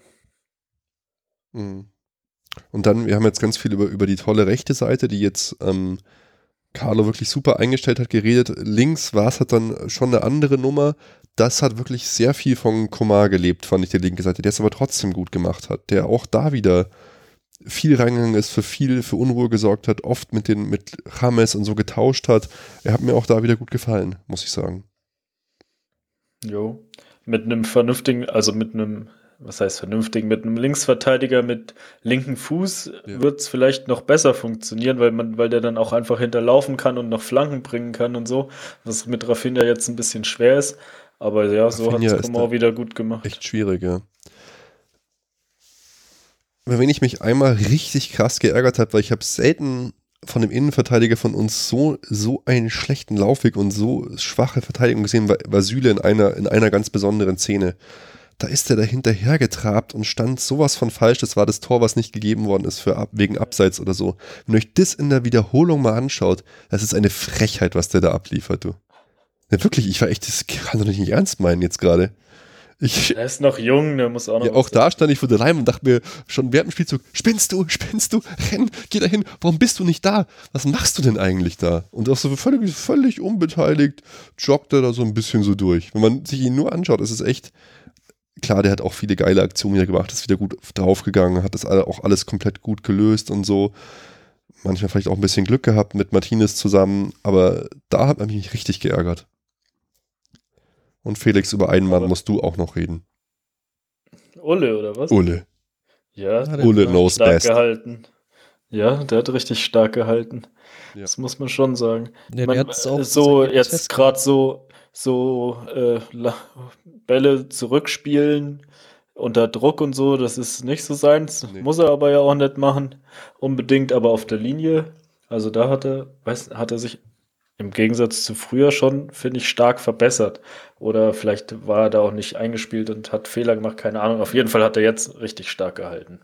Und dann, wir haben jetzt ganz viel über die tolle rechte Seite, die jetzt Carlo wirklich super eingestellt hat, geredet. Links war es halt dann schon eine andere Nummer. Das hat wirklich sehr viel von Komar gelebt, fand ich, die linke Seite, der es aber trotzdem gut gemacht hat, der auch da wieder viel reingegangen ist, für Unruhe gesorgt hat, oft mit James und so getauscht hat. Er hat mir auch da wieder gut gefallen, muss ich sagen. Jo. Mit einem vernünftigen, was heißt vernünftigen, mit einem Linksverteidiger mit linkem Fuß wird es vielleicht noch besser funktionieren, weil der dann auch einfach hinterlaufen kann und noch Flanken bringen kann und so, was mit Rafinha jetzt ein bisschen schwer ist. Aber ja, so hat es Komar wieder gut gemacht. Echt schwierig, ja. Wenn ich mich einmal richtig krass geärgert habe, weil ich habe selten von dem Innenverteidiger von uns so einen schlechten Laufweg und so schwache Verteidigung gesehen, war Süle in einer ganz besonderen Szene. da ist der da hinterher getrabt und stand sowas von falsch. Das war das Tor, was nicht gegeben worden ist wegen Abseits oder so. Wenn ihr euch das in der Wiederholung mal anschaut, das ist eine Frechheit, was der da abliefert, du. Ja, wirklich, ich war echt, das kann doch nicht ernst meinen jetzt gerade. Er ist noch jung, der muss auch noch. Ja, auch da stand ich vor der Leim und dachte mir schon während dem Spielzug, spinnst du, renn, geh dahin, warum bist du nicht da? Was machst du denn eigentlich da? Und auch so völlig unbeteiligt joggt er da so ein bisschen so durch. Wenn man sich ihn nur anschaut, ist es echt, klar, der hat auch viele geile Aktionen wieder gemacht, ist wieder gut draufgegangen, hat das auch alles komplett gut gelöst und so. Manchmal vielleicht auch ein bisschen Glück gehabt mit Martinez zusammen, aber da hat man mich richtig geärgert. Und Felix, über einen Mann musst du auch noch reden. Ulle, oder was? Ulle. Ja, Ulle knows stark best. gehalten. Ja, der hat richtig stark gehalten. Ja. Das muss man schon sagen. Ja, Man, der hat's auch so das Ergebnis jetzt gerade so Bälle zurückspielen unter Druck und so, das ist nicht so seins. Nee. Muss er aber ja auch nicht machen. Unbedingt, aber auf der Linie. Also da hat er sich im Gegensatz zu früher schon, finde ich, stark verbessert. Oder vielleicht war er da auch nicht eingespielt und hat Fehler gemacht, keine Ahnung. Auf jeden Fall hat er jetzt richtig stark gehalten.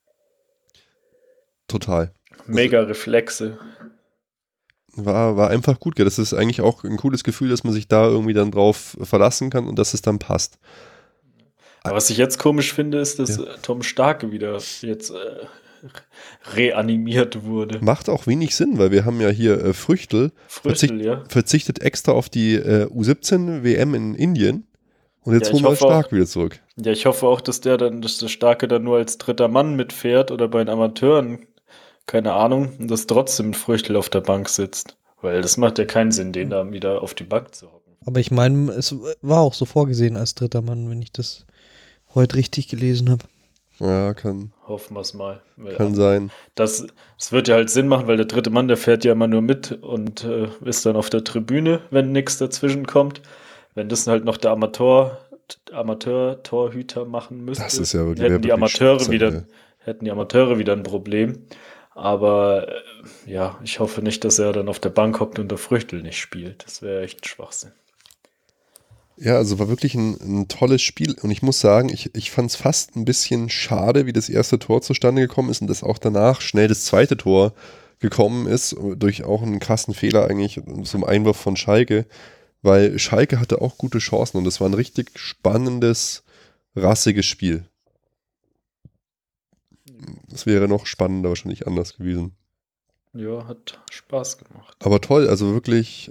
Total. Mega Reflexe. War einfach gut, gell? Das ist eigentlich auch ein cooles Gefühl, dass man sich da irgendwie dann drauf verlassen kann und dass es dann passt. Aber was ich jetzt komisch finde, ist, dass Tom Starke wieder jetzt reanimiert wurde. Macht auch wenig Sinn, weil wir haben ja hier Früchtl verzichtet extra auf die U17 WM in Indien und jetzt holen wir Stark wieder zurück. Ja, ich hoffe auch, dass der Starke dann nur als dritter Mann mitfährt oder bei den Amateuren, keine Ahnung, und dass trotzdem Früchtl auf der Bank sitzt. Weil das macht ja keinen Sinn, den da wieder auf die Bank zu hocken. Aber ich meine, es war auch so vorgesehen als dritter Mann, wenn ich das heute richtig gelesen habe. Ja, hoffen wir es mal. Kann sein. Das wird ja halt Sinn machen, weil der dritte Mann, der fährt ja immer nur mit und ist dann auf der Tribüne, wenn nichts dazwischen kommt. Wenn das halt noch der Amateur-Torhüter machen müsste, das ist ja wirklich, hätten die Amateure wieder ein Problem. Aber ja, ich hoffe nicht, dass er dann auf der Bank hockt und der Früchtl nicht spielt. Das wäre echt Schwachsinn. Ja, also war wirklich ein tolles Spiel und ich muss sagen, ich fand es fast ein bisschen schade, wie das erste Tor zustande gekommen ist und dass auch danach schnell das zweite Tor gekommen ist, durch auch einen krassen Fehler eigentlich zum Einwurf von Schalke, weil Schalke hatte auch gute Chancen und es war ein richtig spannendes, rassiges Spiel. Das wäre noch spannender, wahrscheinlich anders gewesen. Ja, hat Spaß gemacht. Aber toll, also wirklich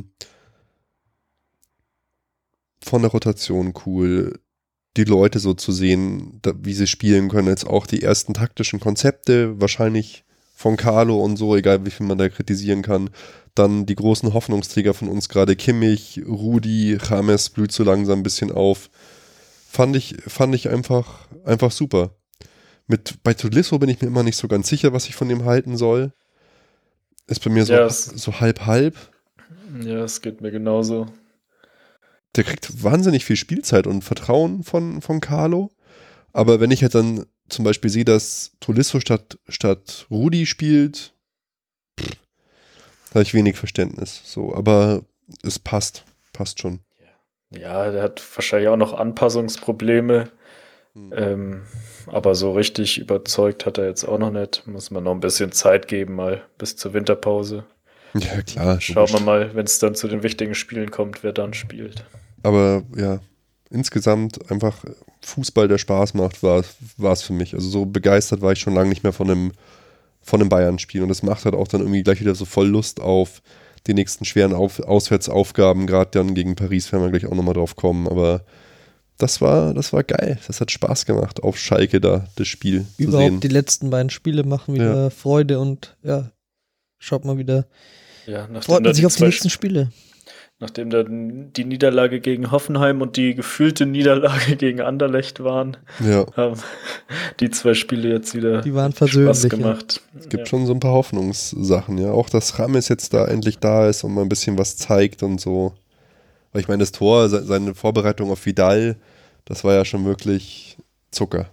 von der Rotation cool, die Leute so zu sehen, wie sie spielen können, jetzt auch die ersten taktischen Konzepte, wahrscheinlich von Carlo und so, egal wie viel man da kritisieren kann. Dann die großen Hoffnungsträger von uns gerade, Kimmich, Rudi, James blüht so langsam ein bisschen auf. Fand ich einfach super. Bei Tolisso bin ich mir immer nicht so ganz sicher, was ich von dem halten soll. Ist bei mir so halb-halb. Ja, es geht mir genauso. Der kriegt wahnsinnig viel Spielzeit und Vertrauen von Carlo. Aber wenn ich halt dann zum Beispiel sehe, dass Tolisso statt Rudi spielt, da habe ich wenig Verständnis. So, aber es passt schon. Ja, der hat wahrscheinlich auch noch Anpassungsprobleme. Aber so richtig überzeugt hat er jetzt auch noch nicht. Muss man noch ein bisschen Zeit geben, mal bis zur Winterpause. Ja, klar. Schauen wir mal, wenn es dann zu den wichtigen Spielen kommt, wer dann spielt. Aber ja, insgesamt einfach Fußball, der Spaß macht, war es für mich. Also so begeistert war ich schon lange nicht mehr von einem Bayern-Spiel. Und das macht halt auch dann irgendwie gleich wieder so voll Lust auf die nächsten schweren Auswärtsaufgaben. Gerade dann gegen Paris werden wir gleich auch nochmal drauf kommen. Aber das war geil. Das hat Spaß gemacht, auf Schalke da das Spiel zu sehen. Überhaupt die letzten beiden Spiele machen wieder Freude und ja, schaut mal wieder. Ja, freut man sich auf die nächsten Spiele. Nachdem da die Niederlage gegen Hoffenheim und die gefühlte Niederlage gegen Anderlecht waren, haben die zwei Spiele jetzt wieder Spaß gemacht. Es gibt schon so ein paar Hoffnungssachen, ja. Auch, dass James jetzt da endlich da ist und mal ein bisschen was zeigt und so. Weil ich meine, das Tor, seine Vorbereitung auf Vidal, das war ja schon wirklich Zucker.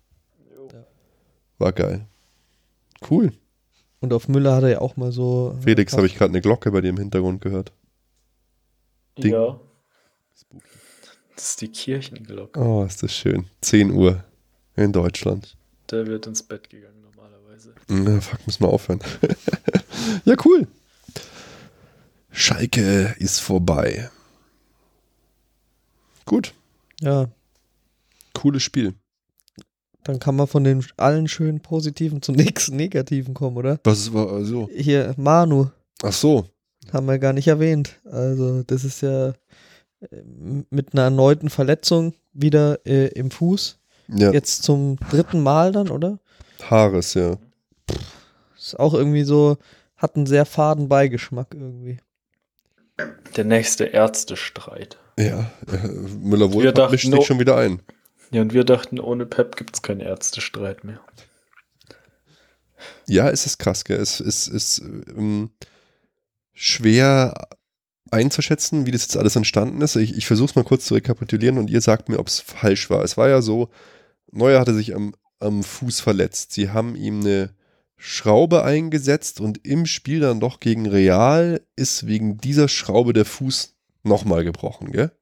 War geil. Cool. Und auf Müller hat er ja auch mal so... Felix, habe ich gerade eine Glocke bei dir im Hintergrund gehört. Ja. Das ist die Kirchenglocke. Oh, ist das schön. 10 Uhr in Deutschland. Der wird ins Bett gegangen normalerweise. Na, fuck, müssen wir aufhören. Ja, cool. Schalke ist vorbei. Gut, Ja, cooles Spiel. dann kann man von den allen schönen Positiven zum nächsten Negativen kommen, oder? Was war so? Hier, Manu, Ach so. haben wir gar nicht erwähnt. Also, das ist ja mit einer erneuten Verletzung wieder im Fuß. Ja, Jetzt zum 3. Mal dann, oder? Haares, ja. Ist auch irgendwie so, hat einen sehr faden Beigeschmack irgendwie. Der nächste Ärztestreit. Ja, Wir Müller-Wohlfahrt dachten, mischt sich schon wieder ein. Ja, und wir dachten, ohne Pep gibt es keinen Ärztestreit mehr. Ja, es ist krass, gell? Es ist schwer einzuschätzen, wie das jetzt alles entstanden ist. Ich versuche es mal kurz zu rekapitulieren und ihr sagt mir, ob es falsch war. Es war ja so, Neuer hatte sich am Fuß verletzt. Sie haben ihm eine Schraube eingesetzt und im Spiel dann doch gegen Real ist wegen dieser Schraube der Fuß nochmal gebrochen, gell?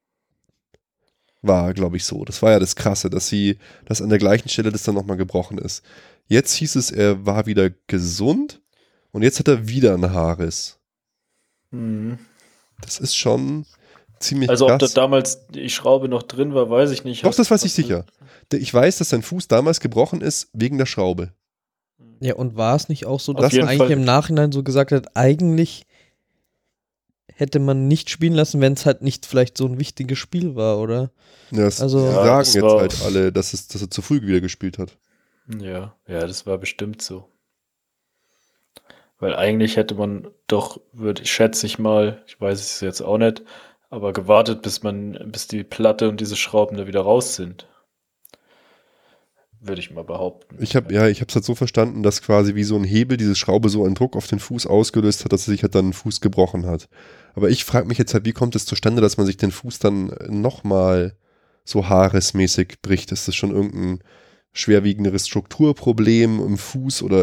War, glaube ich, so. Das war ja das Krasse, dass an der gleichen Stelle das dann nochmal gebrochen ist. Jetzt hieß es, er war wieder gesund und jetzt hat er wieder einen Haarriss. Mhm. Das ist schon ziemlich Also ob da krass. damals die Schraube noch drin war, weiß ich nicht. Doch, das weiß ich sicher. Ich weiß, dass sein Fuß damals gebrochen ist wegen der Schraube. Ja, und war es nicht auch so, Auf dass jeden man eigentlich Fall. im Nachhinein so gesagt hat, eigentlich hätte man nicht spielen lassen, wenn es halt nicht vielleicht so ein wichtiges Spiel war, oder? Ja, das Also- Ja, sagen das jetzt war- halt alle, dass er zu früh wieder gespielt hat. Ja, das war bestimmt so. Weil eigentlich hätte man doch, schätze ich mal, ich weiß es jetzt auch nicht, aber gewartet, bis die Platte und diese Schrauben da wieder raus sind. Würde ich mal behaupten. Ich habe es halt so verstanden, dass quasi wie so ein Hebel diese Schraube so einen Druck auf den Fuß ausgelöst hat, dass er sich halt dann den Fuß gebrochen hat. Aber ich frage mich jetzt halt, wie kommt es zustande, dass man sich den Fuß dann nochmal so haaresmäßig bricht? Ist das schon irgendein schwerwiegenderes Strukturproblem im Fuß oder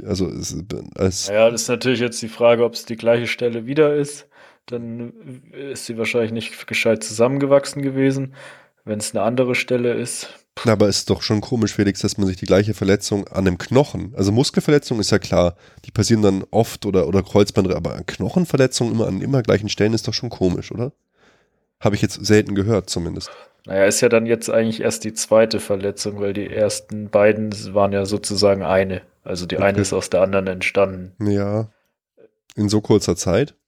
Naja, das ist natürlich jetzt die Frage, ob es die gleiche Stelle wieder ist. Dann ist sie wahrscheinlich nicht gescheit zusammengewachsen gewesen. Wenn es eine andere Stelle ist, aber es ist doch schon komisch, Felix, dass man sich die gleiche Verletzung an einem Knochen, also Muskelverletzungen ist ja klar, die passieren dann oft oder Kreuzband, aber an Knochenverletzungen immer an immer gleichen Stellen ist doch schon komisch, oder? Habe ich jetzt selten gehört zumindest. naja, ist ja dann jetzt eigentlich erst die zweite Verletzung, weil die ersten beiden waren ja sozusagen eine. Also die eine Okay. ist aus der anderen entstanden. Ja, in so kurzer Zeit.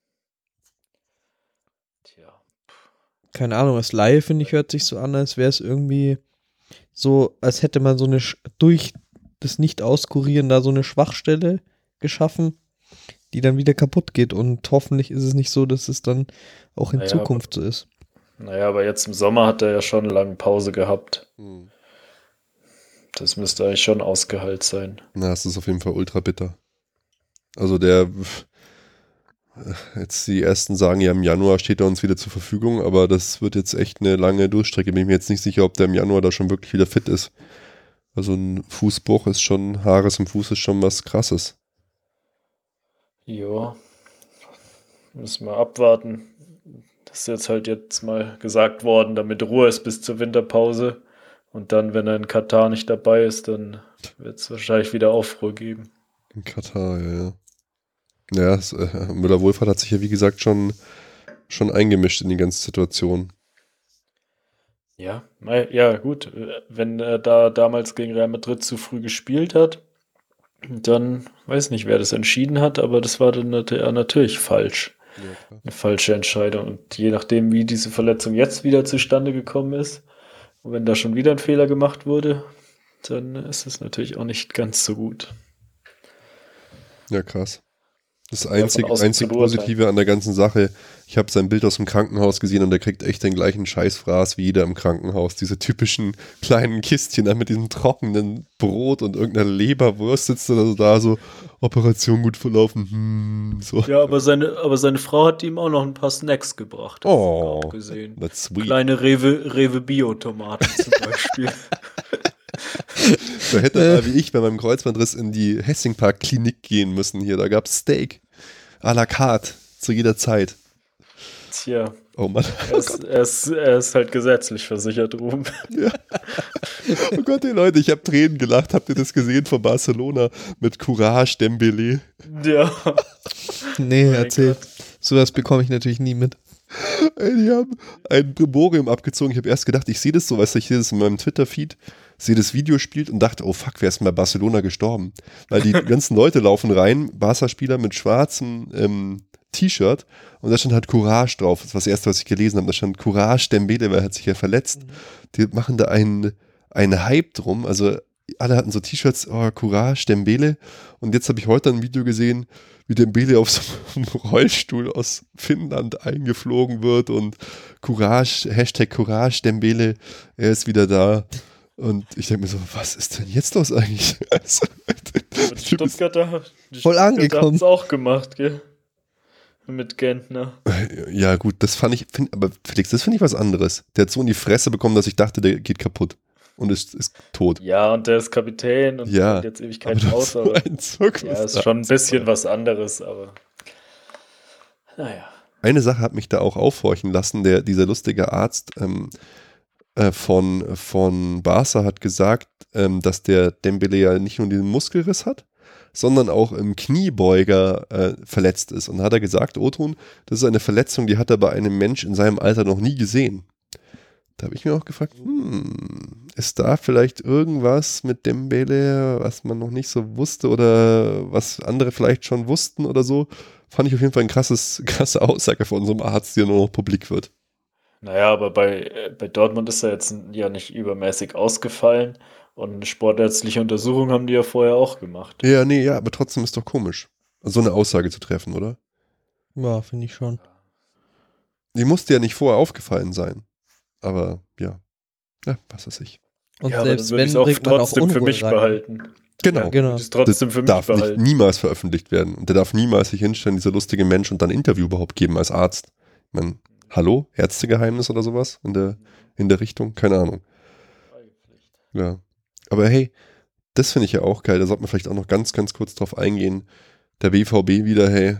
Tja. Keine Ahnung, als Laie, finde ich, hört sich so an, als wäre es irgendwie so, als hätte man so eine, durch das Nicht-Auskurieren da so eine Schwachstelle geschaffen, die dann wieder kaputt geht. Und hoffentlich ist es nicht so, dass es dann auch in Naja, Zukunft so ist. Naja, aber jetzt im Sommer hat er ja schon lange Pause gehabt. Das müsste eigentlich schon ausgeheilt sein. Na, es ist auf jeden Fall ultra bitter. Also jetzt die ersten sagen ja, im Januar steht er uns wieder zur Verfügung, aber das wird jetzt echt eine lange Durchstrecke. Bin ich mir jetzt nicht sicher, ob der im Januar da schon wirklich wieder fit ist. Also ein Fußbruch ist schon, Haares im Fuß ist schon was Krasses. Ja, müssen wir abwarten. Das ist jetzt mal gesagt worden, damit Ruhe ist bis zur Winterpause. Und dann, wenn er in Katar nicht dabei ist, dann wird es wahrscheinlich wieder Aufruhr geben. In Katar, ja. Ja, Müller-Wohlfahrt hat sich ja wie gesagt schon eingemischt in die ganze Situation. Ja, gut. Wenn er da damals gegen Real Madrid zu früh gespielt hat, dann weiß nicht, wer das entschieden hat, aber das war dann natürlich falsch. Ja, Eine falsche Entscheidung. Und je nachdem, wie diese Verletzung jetzt wieder zustande gekommen ist, und wenn da schon wieder ein Fehler gemacht wurde, dann ist es natürlich auch nicht ganz so gut. ja, krass. Das von einzig außen zu beurteilen. Positive an der ganzen Sache, ich habe sein Bild aus dem Krankenhaus gesehen und der kriegt echt den gleichen Scheißfraß wie jeder im Krankenhaus. Diese typischen kleinen Kistchen da mit diesem trockenen Brot und irgendeiner Leberwurst sitzt er da so, Operation gut verlaufen, so. Ja, aber seine Frau hat ihm auch noch ein paar Snacks gebracht. Das Oh, hab ich auch gesehen. that's sweet. Kleine Rewe Bio-Tomaten zum Beispiel. Da hätte er wie ich bei meinem Kreuzbandriss in die Hessingpark-Klinik gehen müssen hier. Da gab es Steak à la carte zu jeder Zeit. Tja, Oh Mann. Er ist halt gesetzlich versichert, Ruben. Ja. Oh Gott, ey Leute, ich habe Tränen gelacht. Habt ihr das gesehen von Barcelona mit Courage Dembélé? Ja. Nee, Mein erzähl. Gott. Sowas bekomme ich natürlich nie mit. Ey, die haben ein Brimborium abgezogen. Ich habe erst gedacht, ich sehe das so, weißt du, ich sehe das in meinem Twitter-Feed, sehe das Video spielt und dachte, oh fuck, wer ist denn bei Barcelona gestorben? Weil die ganzen Leute laufen rein, Barca-Spieler mit schwarzem T-Shirt und da stand halt Courage drauf. Das war das erste, was ich gelesen habe. Da stand Courage Dembélé, weil er hat sich ja verletzt. Die machen da einen Hype drum. Also alle hatten so T-Shirts, oh, Courage Dembélé. Und jetzt habe ich heute ein Video gesehen, wie Dembélé auf so einem Rollstuhl aus Finnland eingeflogen wird und Courage, Hashtag Courage Dembélé, er ist wieder da. Und ich denke mir so, was ist denn jetzt los eigentlich? Also, Die Stuttgarter Voll angekommen. haben es auch gemacht, gell? Mit Gentner. ja gut, das aber Felix, das finde ich was anderes. Der hat so in die Fresse bekommen, dass ich dachte, der geht kaputt und ist tot. Ja, und der ist Kapitän und Ja, hat jetzt Ewigkeiten aber raus. so Aber ein Zirkus ja, ist da. schon ein bisschen was anderes, aber naja. Eine Sache hat mich da auch aufhorchen lassen, dieser lustige Arzt von Barca hat gesagt, dass der Dembélé ja nicht nur diesen Muskelriss hat, sondern auch im Kniebeuger verletzt ist. Und da hat er gesagt, Oton, das ist eine Verletzung, die hat er bei einem Mensch in seinem Alter noch nie gesehen. Da habe ich mir auch gefragt, ist da vielleicht irgendwas mit Dembélé, was man noch nicht so wusste oder was andere vielleicht schon wussten oder so? Fand ich auf jeden Fall eine krasse Aussage von unserem Arzt, die nur noch publik wird. Naja, aber bei Dortmund ist er jetzt ja nicht übermäßig ausgefallen und eine sportärztliche Untersuchung haben die ja vorher auch gemacht. Ja, nee, ja, aber trotzdem ist doch komisch, so eine Aussage zu treffen, oder? Ja, finde ich schon. Die musste ja nicht vorher aufgefallen sein. Aber ja, was weiß ich. Und ja, aber dann selbst würde ich wenn, es auch bringt man auch trotzdem für Unruhe mich rein. behalten. Genau. Ja, Genau. würde es trotzdem für mich Darf nicht behalten. niemals veröffentlicht werden. Und der darf niemals sich hinstellen, dieser lustige Mensch, und dann ein Interview überhaupt geben als Arzt. Ich meine, hallo? Ärztegeheimnis oder sowas in der Richtung? Keine Ahnung. Ja. Aber hey, das finde ich ja auch geil. Da sollte man vielleicht auch noch ganz, ganz kurz drauf eingehen. Der BVB wieder, hey,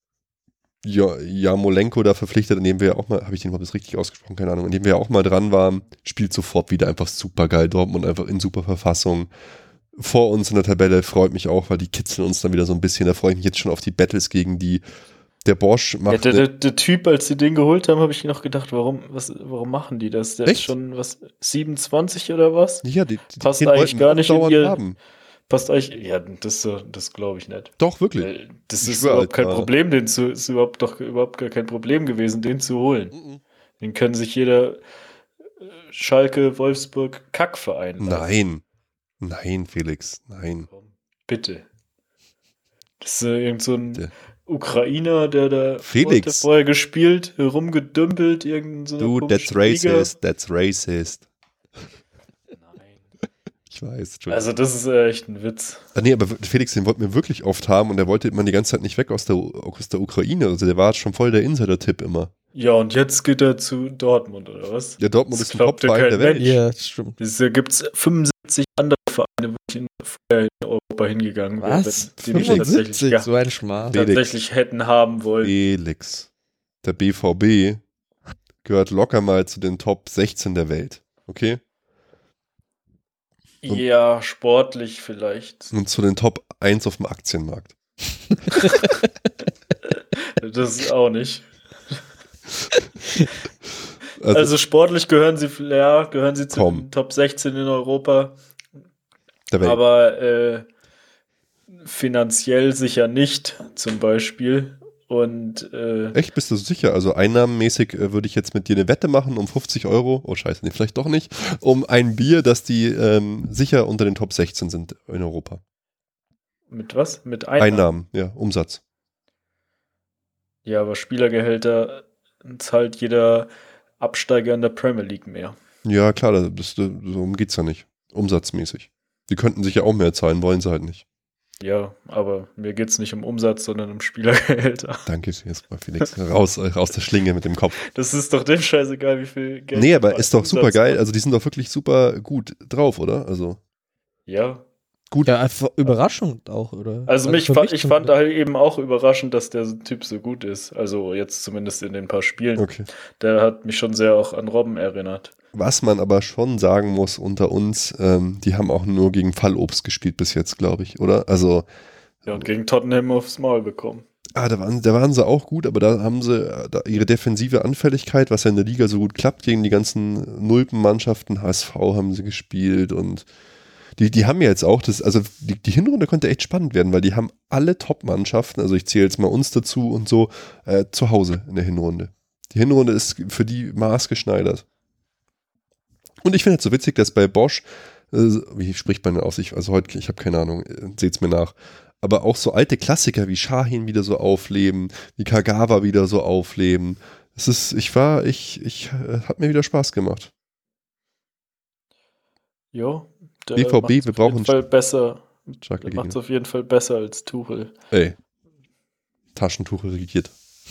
Jarmolenko da verpflichtet, in dem wir ja auch mal, habe ich den überhaupt richtig ausgesprochen, keine Ahnung, in dem wir ja auch mal dran waren, spielt sofort wieder einfach super geil. Dortmund einfach in super Verfassung. Vor uns in der Tabelle freut mich auch, weil die kitzeln uns dann wieder so ein bisschen. Da freue ich mich jetzt schon auf die Battles gegen der Bosch macht. Ja, der Typ, als sie den geholt haben, habe ich noch gedacht, warum machen die das? Der Echt? ist schon 27 oder was? Ja, die Passt den eigentlich wollten gar nicht in dauernd ihr- haben. Passt eigentlich, ja, das glaube ich nicht. Doch, wirklich. Weil das Ich ist schwör, überhaupt kein Alter. Problem, ist überhaupt gar kein Problem gewesen, den zu holen. Den können sich jeder Schalke, Wolfsburg, Kackverein leisten. Nein, Felix, nein. Komm, bitte. Das ist irgend so ein Der- Ukrainer, der da Felix. heute vorher gespielt, rumgedümpelt, irgendein so Du, that's racist. Nein. Ich weiß, Entschuldigung. Also das ist echt ein Witz. Nee, aber Felix, den wollten wir wirklich oft haben und der wollte immer die ganze Zeit nicht weg aus der Ukraine. Also der war schon voll der Insider-Tipp immer. Ja, und jetzt geht er zu Dortmund, oder was? Der Dortmund Das ist ein glaubt ja Top-Verein kein der Welt. Mensch. Ja, das stimmt. Da gibt es 75 andere Vereine, wo ich vorher in Europa hingegangen wäre, Was? die mich tatsächlich, 75? So ein Schmarrn. Felix. tatsächlich hätten haben wollen. Felix. Der BVB gehört locker mal zu den Top 16 der Welt. Okay? Und- Ja, sportlich vielleicht. Und zu den Top 1 auf dem Aktienmarkt. Das ist auch nicht. Also sportlich gehören sie zu Komm. den Top 16 in Europa, der Welt. aber finanziell sicher nicht, zum Beispiel. Und Echt, bist du sicher? Also einnahmenmäßig würde ich jetzt mit dir eine Wette machen um 50 Euro. Oh scheiße, nee, vielleicht doch nicht. Um ein Bier, dass die sicher unter den Top 16 sind in Europa. mit was? Mit Einnahmen, ja, Umsatz. Ja, aber Spielergehälter zahlt jeder Absteiger in der Premier League mehr. Ja, klar, darum geht's ja nicht. Umsatzmäßig. Die könnten sich ja auch mehr zahlen, wollen sie halt nicht. Ja, aber mir geht es nicht um Umsatz, sondern um Spielergehälter. Danke jetzt mal, Felix. Raus der Schlinge mit dem Kopf. Das ist doch dem scheißegal, wie viel Geld. Nee, aber du ist doch als super Umsatz geil. machst. Also die sind doch wirklich super gut drauf, oder? Also Ja, Gut. Ja, einfach Überraschung auch, oder? Also ich für fand halt eben auch überraschend, dass der Typ so gut ist. Also jetzt zumindest in den paar Spielen. Okay. Der hat mich schon sehr auch an Robben erinnert. Was man aber schon sagen muss unter uns, die haben auch nur gegen Fallobst gespielt bis jetzt, glaube ich, oder? Also Ja, und gegen Tottenham aufs Maul bekommen. da waren sie auch gut, aber da haben sie ihre defensive Anfälligkeit, was ja in der Liga so gut klappt, gegen die ganzen Nulpen-Mannschaften, HSV haben sie gespielt und die haben ja jetzt auch, also die Hinrunde konnte echt spannend werden, weil die haben alle Top-Mannschaften, also ich zähle jetzt mal uns dazu und so, zu Hause in der Hinrunde. Die Hinrunde ist für die maßgeschneidert. Und ich finde es so witzig, dass bei Bosch, wie spricht man denn aus? Ich habe keine Ahnung, seht's mir nach. Aber auch so alte Klassiker wie Shahin wieder so aufleben, wie Kagawa wieder so aufleben. Hat mir wieder Spaß gemacht. Jo, der BVB, wir brauchen Fall besser. starke Der macht es Gegner. auf jeden Fall besser als Tuchel. Ey, Taschentuch regiert.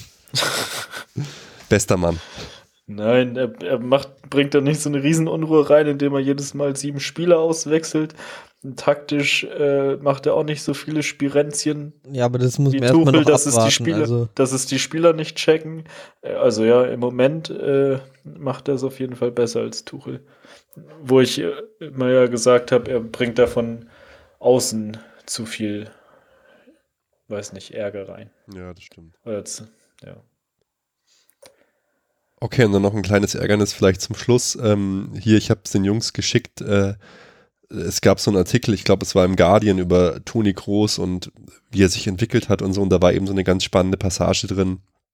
Bester Mann. Nein, er bringt da nicht so eine Riesenunruhe rein, indem er jedes Mal 7 Spieler auswechselt. Taktisch macht er auch nicht so viele Spirenzchen Ja, aber das muss wie man erstmal Tuchel, noch dass abwarten. es die Spieler nicht checken. Also ja, im Moment macht er es auf jeden Fall besser als Tuchel. Wo ich immer ja gesagt habe, er bringt da von außen zu viel, weiß nicht, Ärger rein. Ja, das stimmt. Ja. Okay, und dann noch ein kleines Ärgernis vielleicht zum Schluss. Hier, ich habe es den Jungs geschickt. Es gab so einen Artikel, ich glaube, es war im Guardian über Toni Kroos und wie er sich entwickelt hat und so. Und da war eben so eine ganz spannende Passage drin,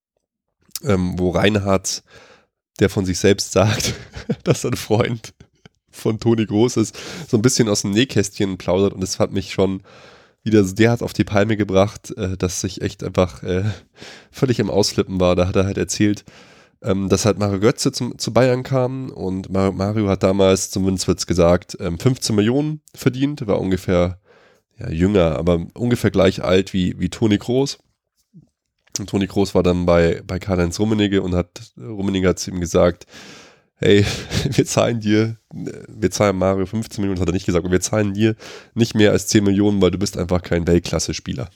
wo Reinhardt, der von sich selbst sagt, dass er ein Freund von Toni Kroos ist, so ein bisschen aus dem Nähkästchen plaudert. Und das hat mich schon wieder derart auf die Palme gebracht, dass ich echt einfach völlig im Ausflippen war. Da hat er halt erzählt, dass halt Mario Götze zu Bayern kam und Mario hat damals, zumindest wird's gesagt, 15 Millionen verdient, war ungefähr, ja, jünger, aber ungefähr gleich alt wie Toni Kroos. Und Toni Kroos war dann bei Karl-Heinz Rummenigge und Rummenigge hat zu ihm gesagt, hey, wir zahlen Mario 15 Millionen, hat er nicht gesagt, aber wir zahlen dir nicht mehr als 10 Millionen, weil du bist einfach kein Weltklasse-Spieler.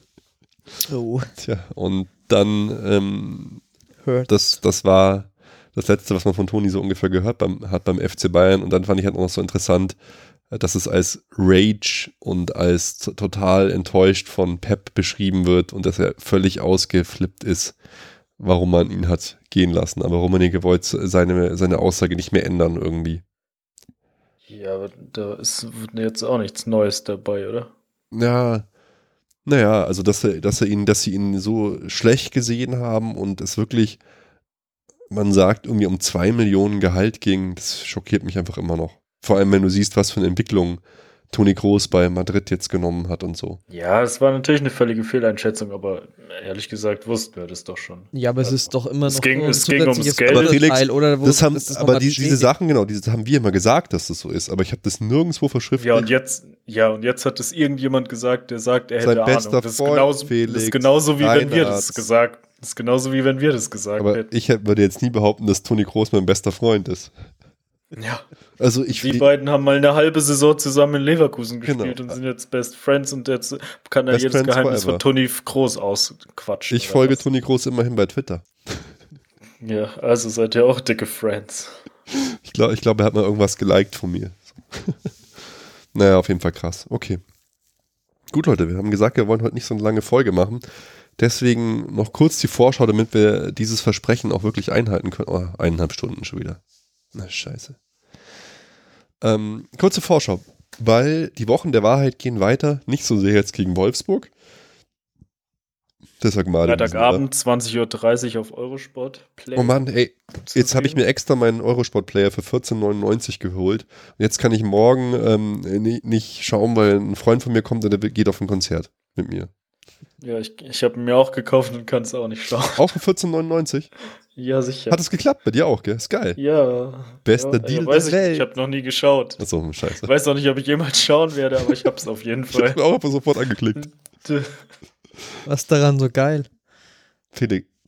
Oh. Tja, und dann Hurt. das war das Letzte, was man von Toni so ungefähr gehört hat beim FC Bayern. Und dann fand ich halt auch noch so interessant, dass es als Rage und als total enttäuscht von Pep beschrieben wird und dass er völlig ausgeflippt ist, warum man ihn hat gehen lassen. Aber Rummenigge wollte seine Aussage nicht mehr ändern irgendwie. Ja, aber da ist jetzt auch nichts Neues dabei, oder? Ja, naja, also dass sie ihn so schlecht gesehen haben und es wirklich, man sagt, irgendwie um 2 Millionen Gehalt ging, das schockiert mich einfach immer noch. Vor allem, wenn du siehst, was für eine Entwicklung Toni Kroos bei Madrid jetzt genommen hat und so. Ja, es war natürlich eine völlige Fehleinschätzung, aber ehrlich gesagt wussten wir das doch schon. Ja, aber es ist doch immer noch Es ging so ein ums Geld. zusätzliches Aber Felix, Urteil, oder wo das haben, das ist aber nochmal diese bestätigt. Sachen, genau, diese haben wir immer gesagt, dass das so ist, aber ich habe das nirgendwo verschriftlicht. Und jetzt hat es irgendjemand gesagt, der sagt, er Sein hätte bester Ahnung. Das ist Freund, genauso, Felix, das ist genauso wie wenn wir das Reinhardt. gesagt. Das ist genauso wie wenn wir das gesagt Aber hätten. ich würde jetzt nie behaupten, dass Toni Kroos mein bester Freund ist. Ja. Also Die beiden haben mal eine halbe Saison zusammen in Leverkusen gespielt Genau. und sind jetzt Best Friends und jetzt kann er Best jedes Friends Geheimnis forever. von Toni Kroos ausquatschen. ich oder folge was? Toni Kroos immerhin bei Twitter. Ja, also seid ihr auch dicke Friends. Ich glaube, er hat mal irgendwas geliked von mir. Naja, auf jeden Fall krass. Okay. Gut, Leute, wir haben gesagt, wir wollen heute nicht so eine lange Folge machen. Deswegen noch kurz die Vorschau, damit wir dieses Versprechen auch wirklich einhalten können. Oh, 1,5 Stunden schon wieder. Na, scheiße. Kurze Vorschau, weil die Wochen der Wahrheit gehen weiter. Nicht so sehr jetzt gegen Wolfsburg. Deshalb mal. Freitagabend, 20:30 Uhr auf Eurosport. Play. Oh Mann, ey, jetzt habe ich sehen. mir extra meinen Eurosport-Player für 14,99 geholt. Und jetzt kann ich morgen nicht schauen, weil ein Freund von mir kommt und der geht auf ein Konzert mit mir. Ja, ich habe mir auch gekauft und kann es auch nicht schauen. Auch für 14,99? Ja, sicher. Hat es geklappt bei dir auch, gell? Ist geil. Ja. Bester ja, Deal weiß der ich, Welt. ich habe noch nie geschaut. Achso, scheiße. Ich weiß auch nicht, ob ich jemals schauen werde, aber ich habe es auf jeden Ich Fall. habe auch einfach sofort angeklickt. Was daran so geil? Felix,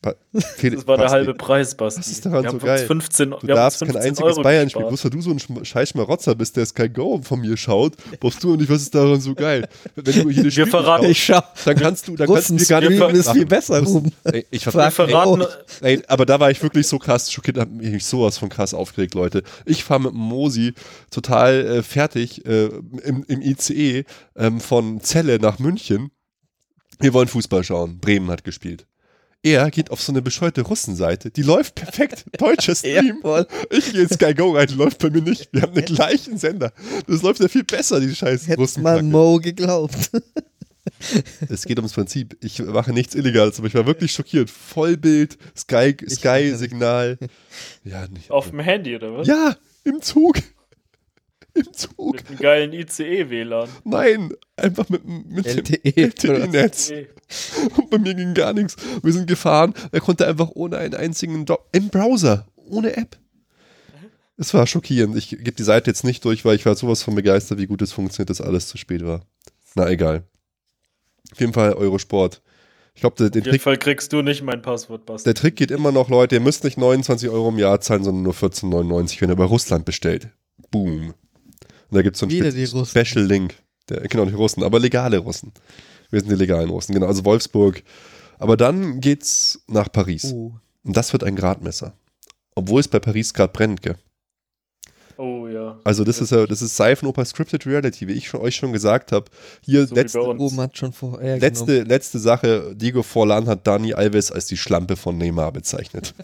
Das war der halbe Preis, Basti. Was ist daran wir so haben geil? Uns 15, Du wir darfst haben uns kein 15 einziges Euro Bayern-Spiel. gespart. Bloß weil du so ein scheiß Schmarotzer bist, der Sky Go von mir schaut, brauchst du nicht, was ist daran so geil? Wenn du jedes Spiel verraten- Ich schau. dann kannst du gar nicht Streamen ist viel besser, Ruben. Ey, ich Wir hab, verraten, ey, aber da war ich wirklich so krass schockiert, hab mich sowas von krass aufgeregt, Leute. Ich fahre mit dem Mosi total fertig im ICE von Celle nach München. Wir wollen Fußball schauen. Bremen hat gespielt. Er geht auf so eine bescheuerte Russenseite. Die läuft perfekt. Deutscher Stream. voll. Ich gehe in Sky Go rein, die läuft bei mir nicht. Wir haben den gleichen Sender. Das läuft ja viel besser, die scheiß Hätte mal Russenkacke. Mo geglaubt. Es geht ums Prinzip. Ich mache nichts Illegales, aber ich war wirklich schockiert. Vollbild, Sky-Signal. Ja, nicht. auf dem Handy, oder was? Ja, im Zug. Im Zug. Mit einem geilen ICE-WLAN. Nein, einfach mit dem LTE-Netz. Und bei mir ging gar nichts. Wir sind gefahren, er konnte einfach ohne einen einzigen im Browser, ohne App. Es war schockierend. Ich gebe die Seite jetzt nicht durch, weil ich war sowas von begeistert, wie gut es funktioniert, dass alles zu spät war. Na, egal. Auf jeden Fall Eurosport. Ich glaube, Auf jeden Fall kriegst du nicht mein Passwort, Basti. der Trick geht immer noch, Leute, ihr müsst nicht 29 Euro im Jahr zahlen, sondern nur 14,99, wenn ihr bei Russland bestellt. Boom. Und da gibt es so Wieder einen die Russen. Special-Link. Genau, die Russen, aber legale Russen. Wir sind die legalen Russen, genau, also Wolfsburg. Aber dann geht's nach Paris. Oh. Und das wird ein Gradmesser. Obwohl es bei Paris gerade brennt, gell? Oh ja. Also das ist Seifenoper Scripted Reality, wie ich euch schon gesagt habe. Hier So wie bei uns. Ruben hat schon vorher genommen. letzte Sache, Diego Forlan hat Dani Alves als die Schlampe von Neymar bezeichnet.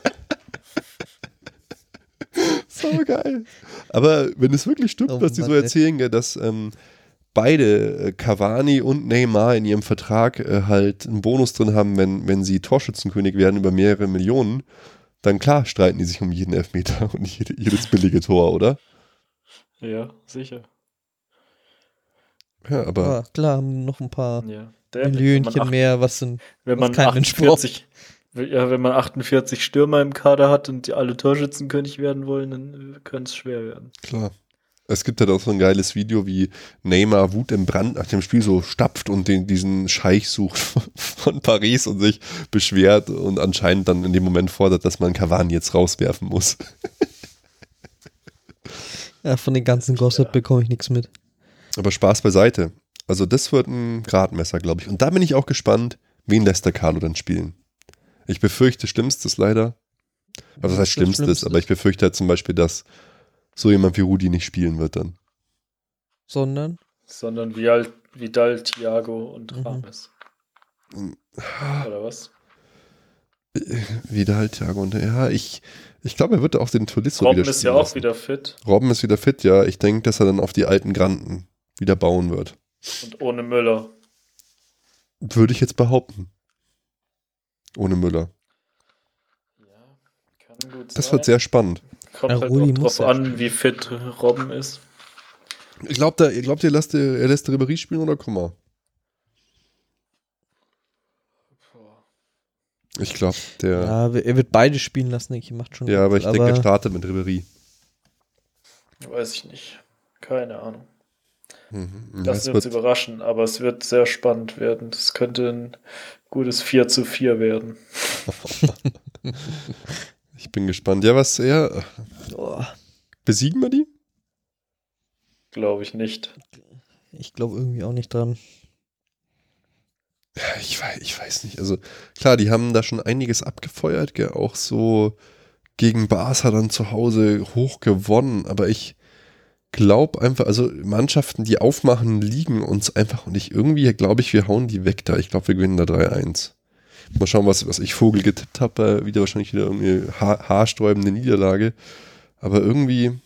So geil. Aber wenn es wirklich stimmt, Oh was die so Mann, ey. erzählen, gell, dass beide, Cavani und Neymar in ihrem Vertrag halt einen Bonus drin haben, wenn sie Torschützenkönig werden über mehrere Millionen, dann klar streiten die sich um jeden Elfmeter und jedes billige Tor, oder? Ja, sicher. Ja, aber Ja, klar, haben noch ein paar Ja. Millionchen mehr, was sind. Wenn man was kein Mensch braucht. 48 Stürmer im Kader hat und die alle Torschützenkönig werden wollen, dann könnte es schwer werden. klar. Es gibt halt auch so ein geiles Video, wie Neymar Wut im Brand nach dem Spiel so stapft und diesen Scheich sucht von Paris und sich beschwert und anscheinend dann in dem Moment fordert, dass man Cavani jetzt rauswerfen muss. Ja, von den ganzen Gossip bekomme ich nichts mit. Aber Spaß beiseite. Also das wird ein Gradmesser, glaube ich. Und da bin ich auch gespannt, wen lässt der Carlo dann spielen. Ich befürchte Schlimmstes leider. Also das heißt Schlimmstes, aber ich befürchte halt zum Beispiel, dass so jemand wie Rudi nicht spielen wird dann. Sondern? Sondern Vidal, Thiago und Rames. Oder was? Wieder halt Thiago und ja, ich glaube, er wird auch den Tolisso Robben wieder ist spielen ja auch lassen. wieder fit Robben ist wieder fit, ja. Ich denke, dass er dann auf die alten Granden wieder bauen wird. und ohne Müller. Würde ich jetzt behaupten. Ohne Müller. Ja, kann gut Das sein. wird sehr spannend. Kommt Ja, halt Rudi auch muss drauf ja an, spielen. wie fit Robben ist. Glaubt ihr lässt Ribéry spielen oder Coman? Ich glaube, Ja, er wird beide spielen lassen, denke ich. Macht schon. aber ich denke, er startet mit Ribéry. Weiß ich nicht. Keine Ahnung. Ja, Das wird uns überraschen, aber es wird sehr spannend werden. Das könnte ein gutes 4:4 werden. Ich bin gespannt. Ja, was eher. Oh, Besiegen wir die? Glaube ich nicht. ich glaube irgendwie auch nicht dran. Ja, ich weiß nicht. Also klar, die haben da schon einiges abgefeuert, gell? Auch so gegen Barca dann zu Hause hoch gewonnen. Aber ich glaube einfach, also Mannschaften, die aufmachen, liegen uns einfach und irgendwie glaube ich, wir hauen die weg da. Ich glaube, wir gewinnen da 3-1. Mal schauen, was ich Vogel getippt habe. Wieder wahrscheinlich wieder irgendwie haarsträubende Niederlage. Aber irgendwie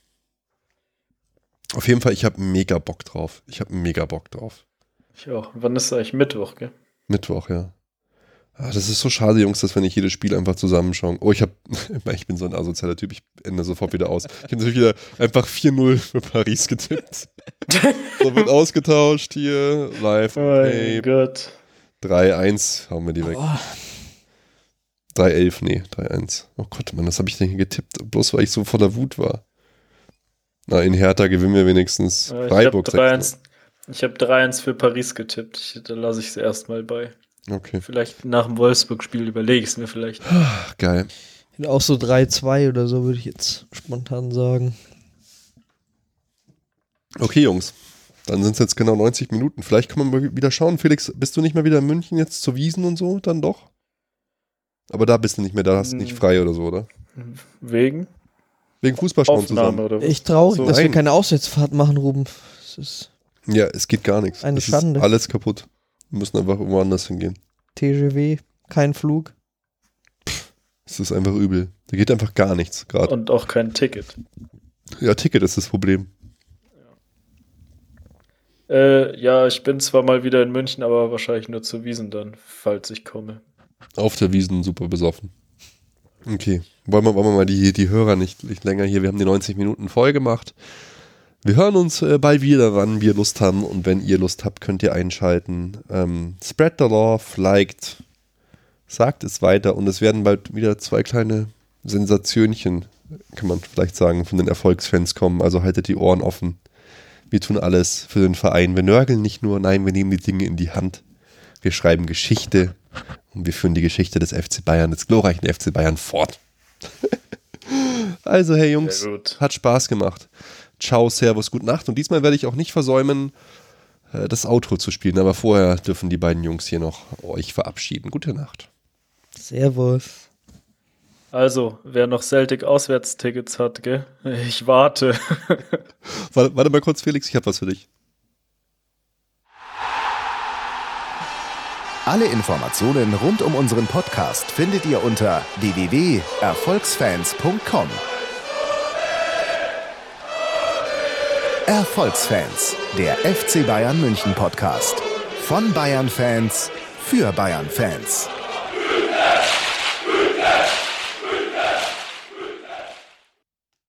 auf jeden Fall, ich habe mega Bock drauf. Ich auch. Wann ist eigentlich Mittwoch, gell? Mittwoch, ja. Ah, das ist so schade, Jungs, dass wir nicht jedes Spiel einfach zusammenschauen. Oh, ich bin so ein asozialer Typ, ich ende sofort wieder aus. Ich habe natürlich wieder einfach 4-0 für Paris getippt. So wird ausgetauscht hier, live. Oh mein Hey, Gott. 3-1 hauen wir die weg. Oh, 3-11, nee, 3-1. Oh Gott, Mann, was habe ich denn hier getippt? Bloß weil ich so voller Wut war. Na, in Hertha gewinnen wir wenigstens. Ich habe Freiburg 3-1 für Paris getippt. Da lasse ich es erstmal bei. Okay. Vielleicht nach dem Wolfsburg-Spiel überlege ich es mir vielleicht. Ach, geil. Auch so 3-2 oder so, würde ich jetzt spontan sagen. Okay, Jungs. Dann sind es jetzt genau 90 Minuten. Vielleicht können wir mal wieder schauen. Felix, bist du nicht mal wieder in München jetzt zur Wiesn und so? Dann doch? Aber da bist du nicht mehr, da hast du nicht frei oder so, oder? Wegen Fußballschauen Aufnahme zusammen. oder was? Echt traurig, So. dass wir Nein. keine Auswärtsfahrt machen, Ruben. Das ist Ja, es geht gar nichts. Eine Es Schande. ist alles kaputt. Wir müssen einfach woanders hingehen. TGW, kein Flug. Es ist einfach übel. Da geht einfach gar nichts gerade. Und auch kein Ticket. Ja, Ticket ist das Problem. Ja, ich bin zwar mal wieder in München, aber wahrscheinlich nur zur Wiesn dann, falls ich komme. Auf der Wiesn super besoffen. Okay, wollen wir mal die Hörer nicht länger hier. Wir haben die 90 Minuten voll gemacht. Wir hören uns bald wieder, wann wir Lust haben. Und wenn ihr Lust habt, könnt ihr einschalten. Spread the love, liked, sagt es weiter. Und es werden bald wieder 2 kleine Sensationchen, kann man vielleicht sagen, von den Erfolgsfans kommen. Also haltet die Ohren offen. Wir tun alles für den Verein. Wir nörgeln nicht nur, nein, wir nehmen die Dinge in die Hand. Wir schreiben Geschichte und wir führen die Geschichte des FC Bayern, des glorreichen FC Bayern fort. Also, hey Jungs, Sehr gut. hat Spaß gemacht. Ciao, Servus, gute Nacht. Und diesmal werde ich auch nicht versäumen, das Outro zu spielen. Aber vorher dürfen die beiden Jungs hier noch euch verabschieden. Gute Nacht. Servus. Also, wer noch Celtic-Auswärtstickets hat, gell? Ich warte. Warte mal kurz, Felix, ich habe was für dich. Alle Informationen rund um unseren Podcast findet ihr unter www.erfolgsfans.com. Erfolgsfans, der FC Bayern München Podcast. Von Bayern Fans für Bayern Fans.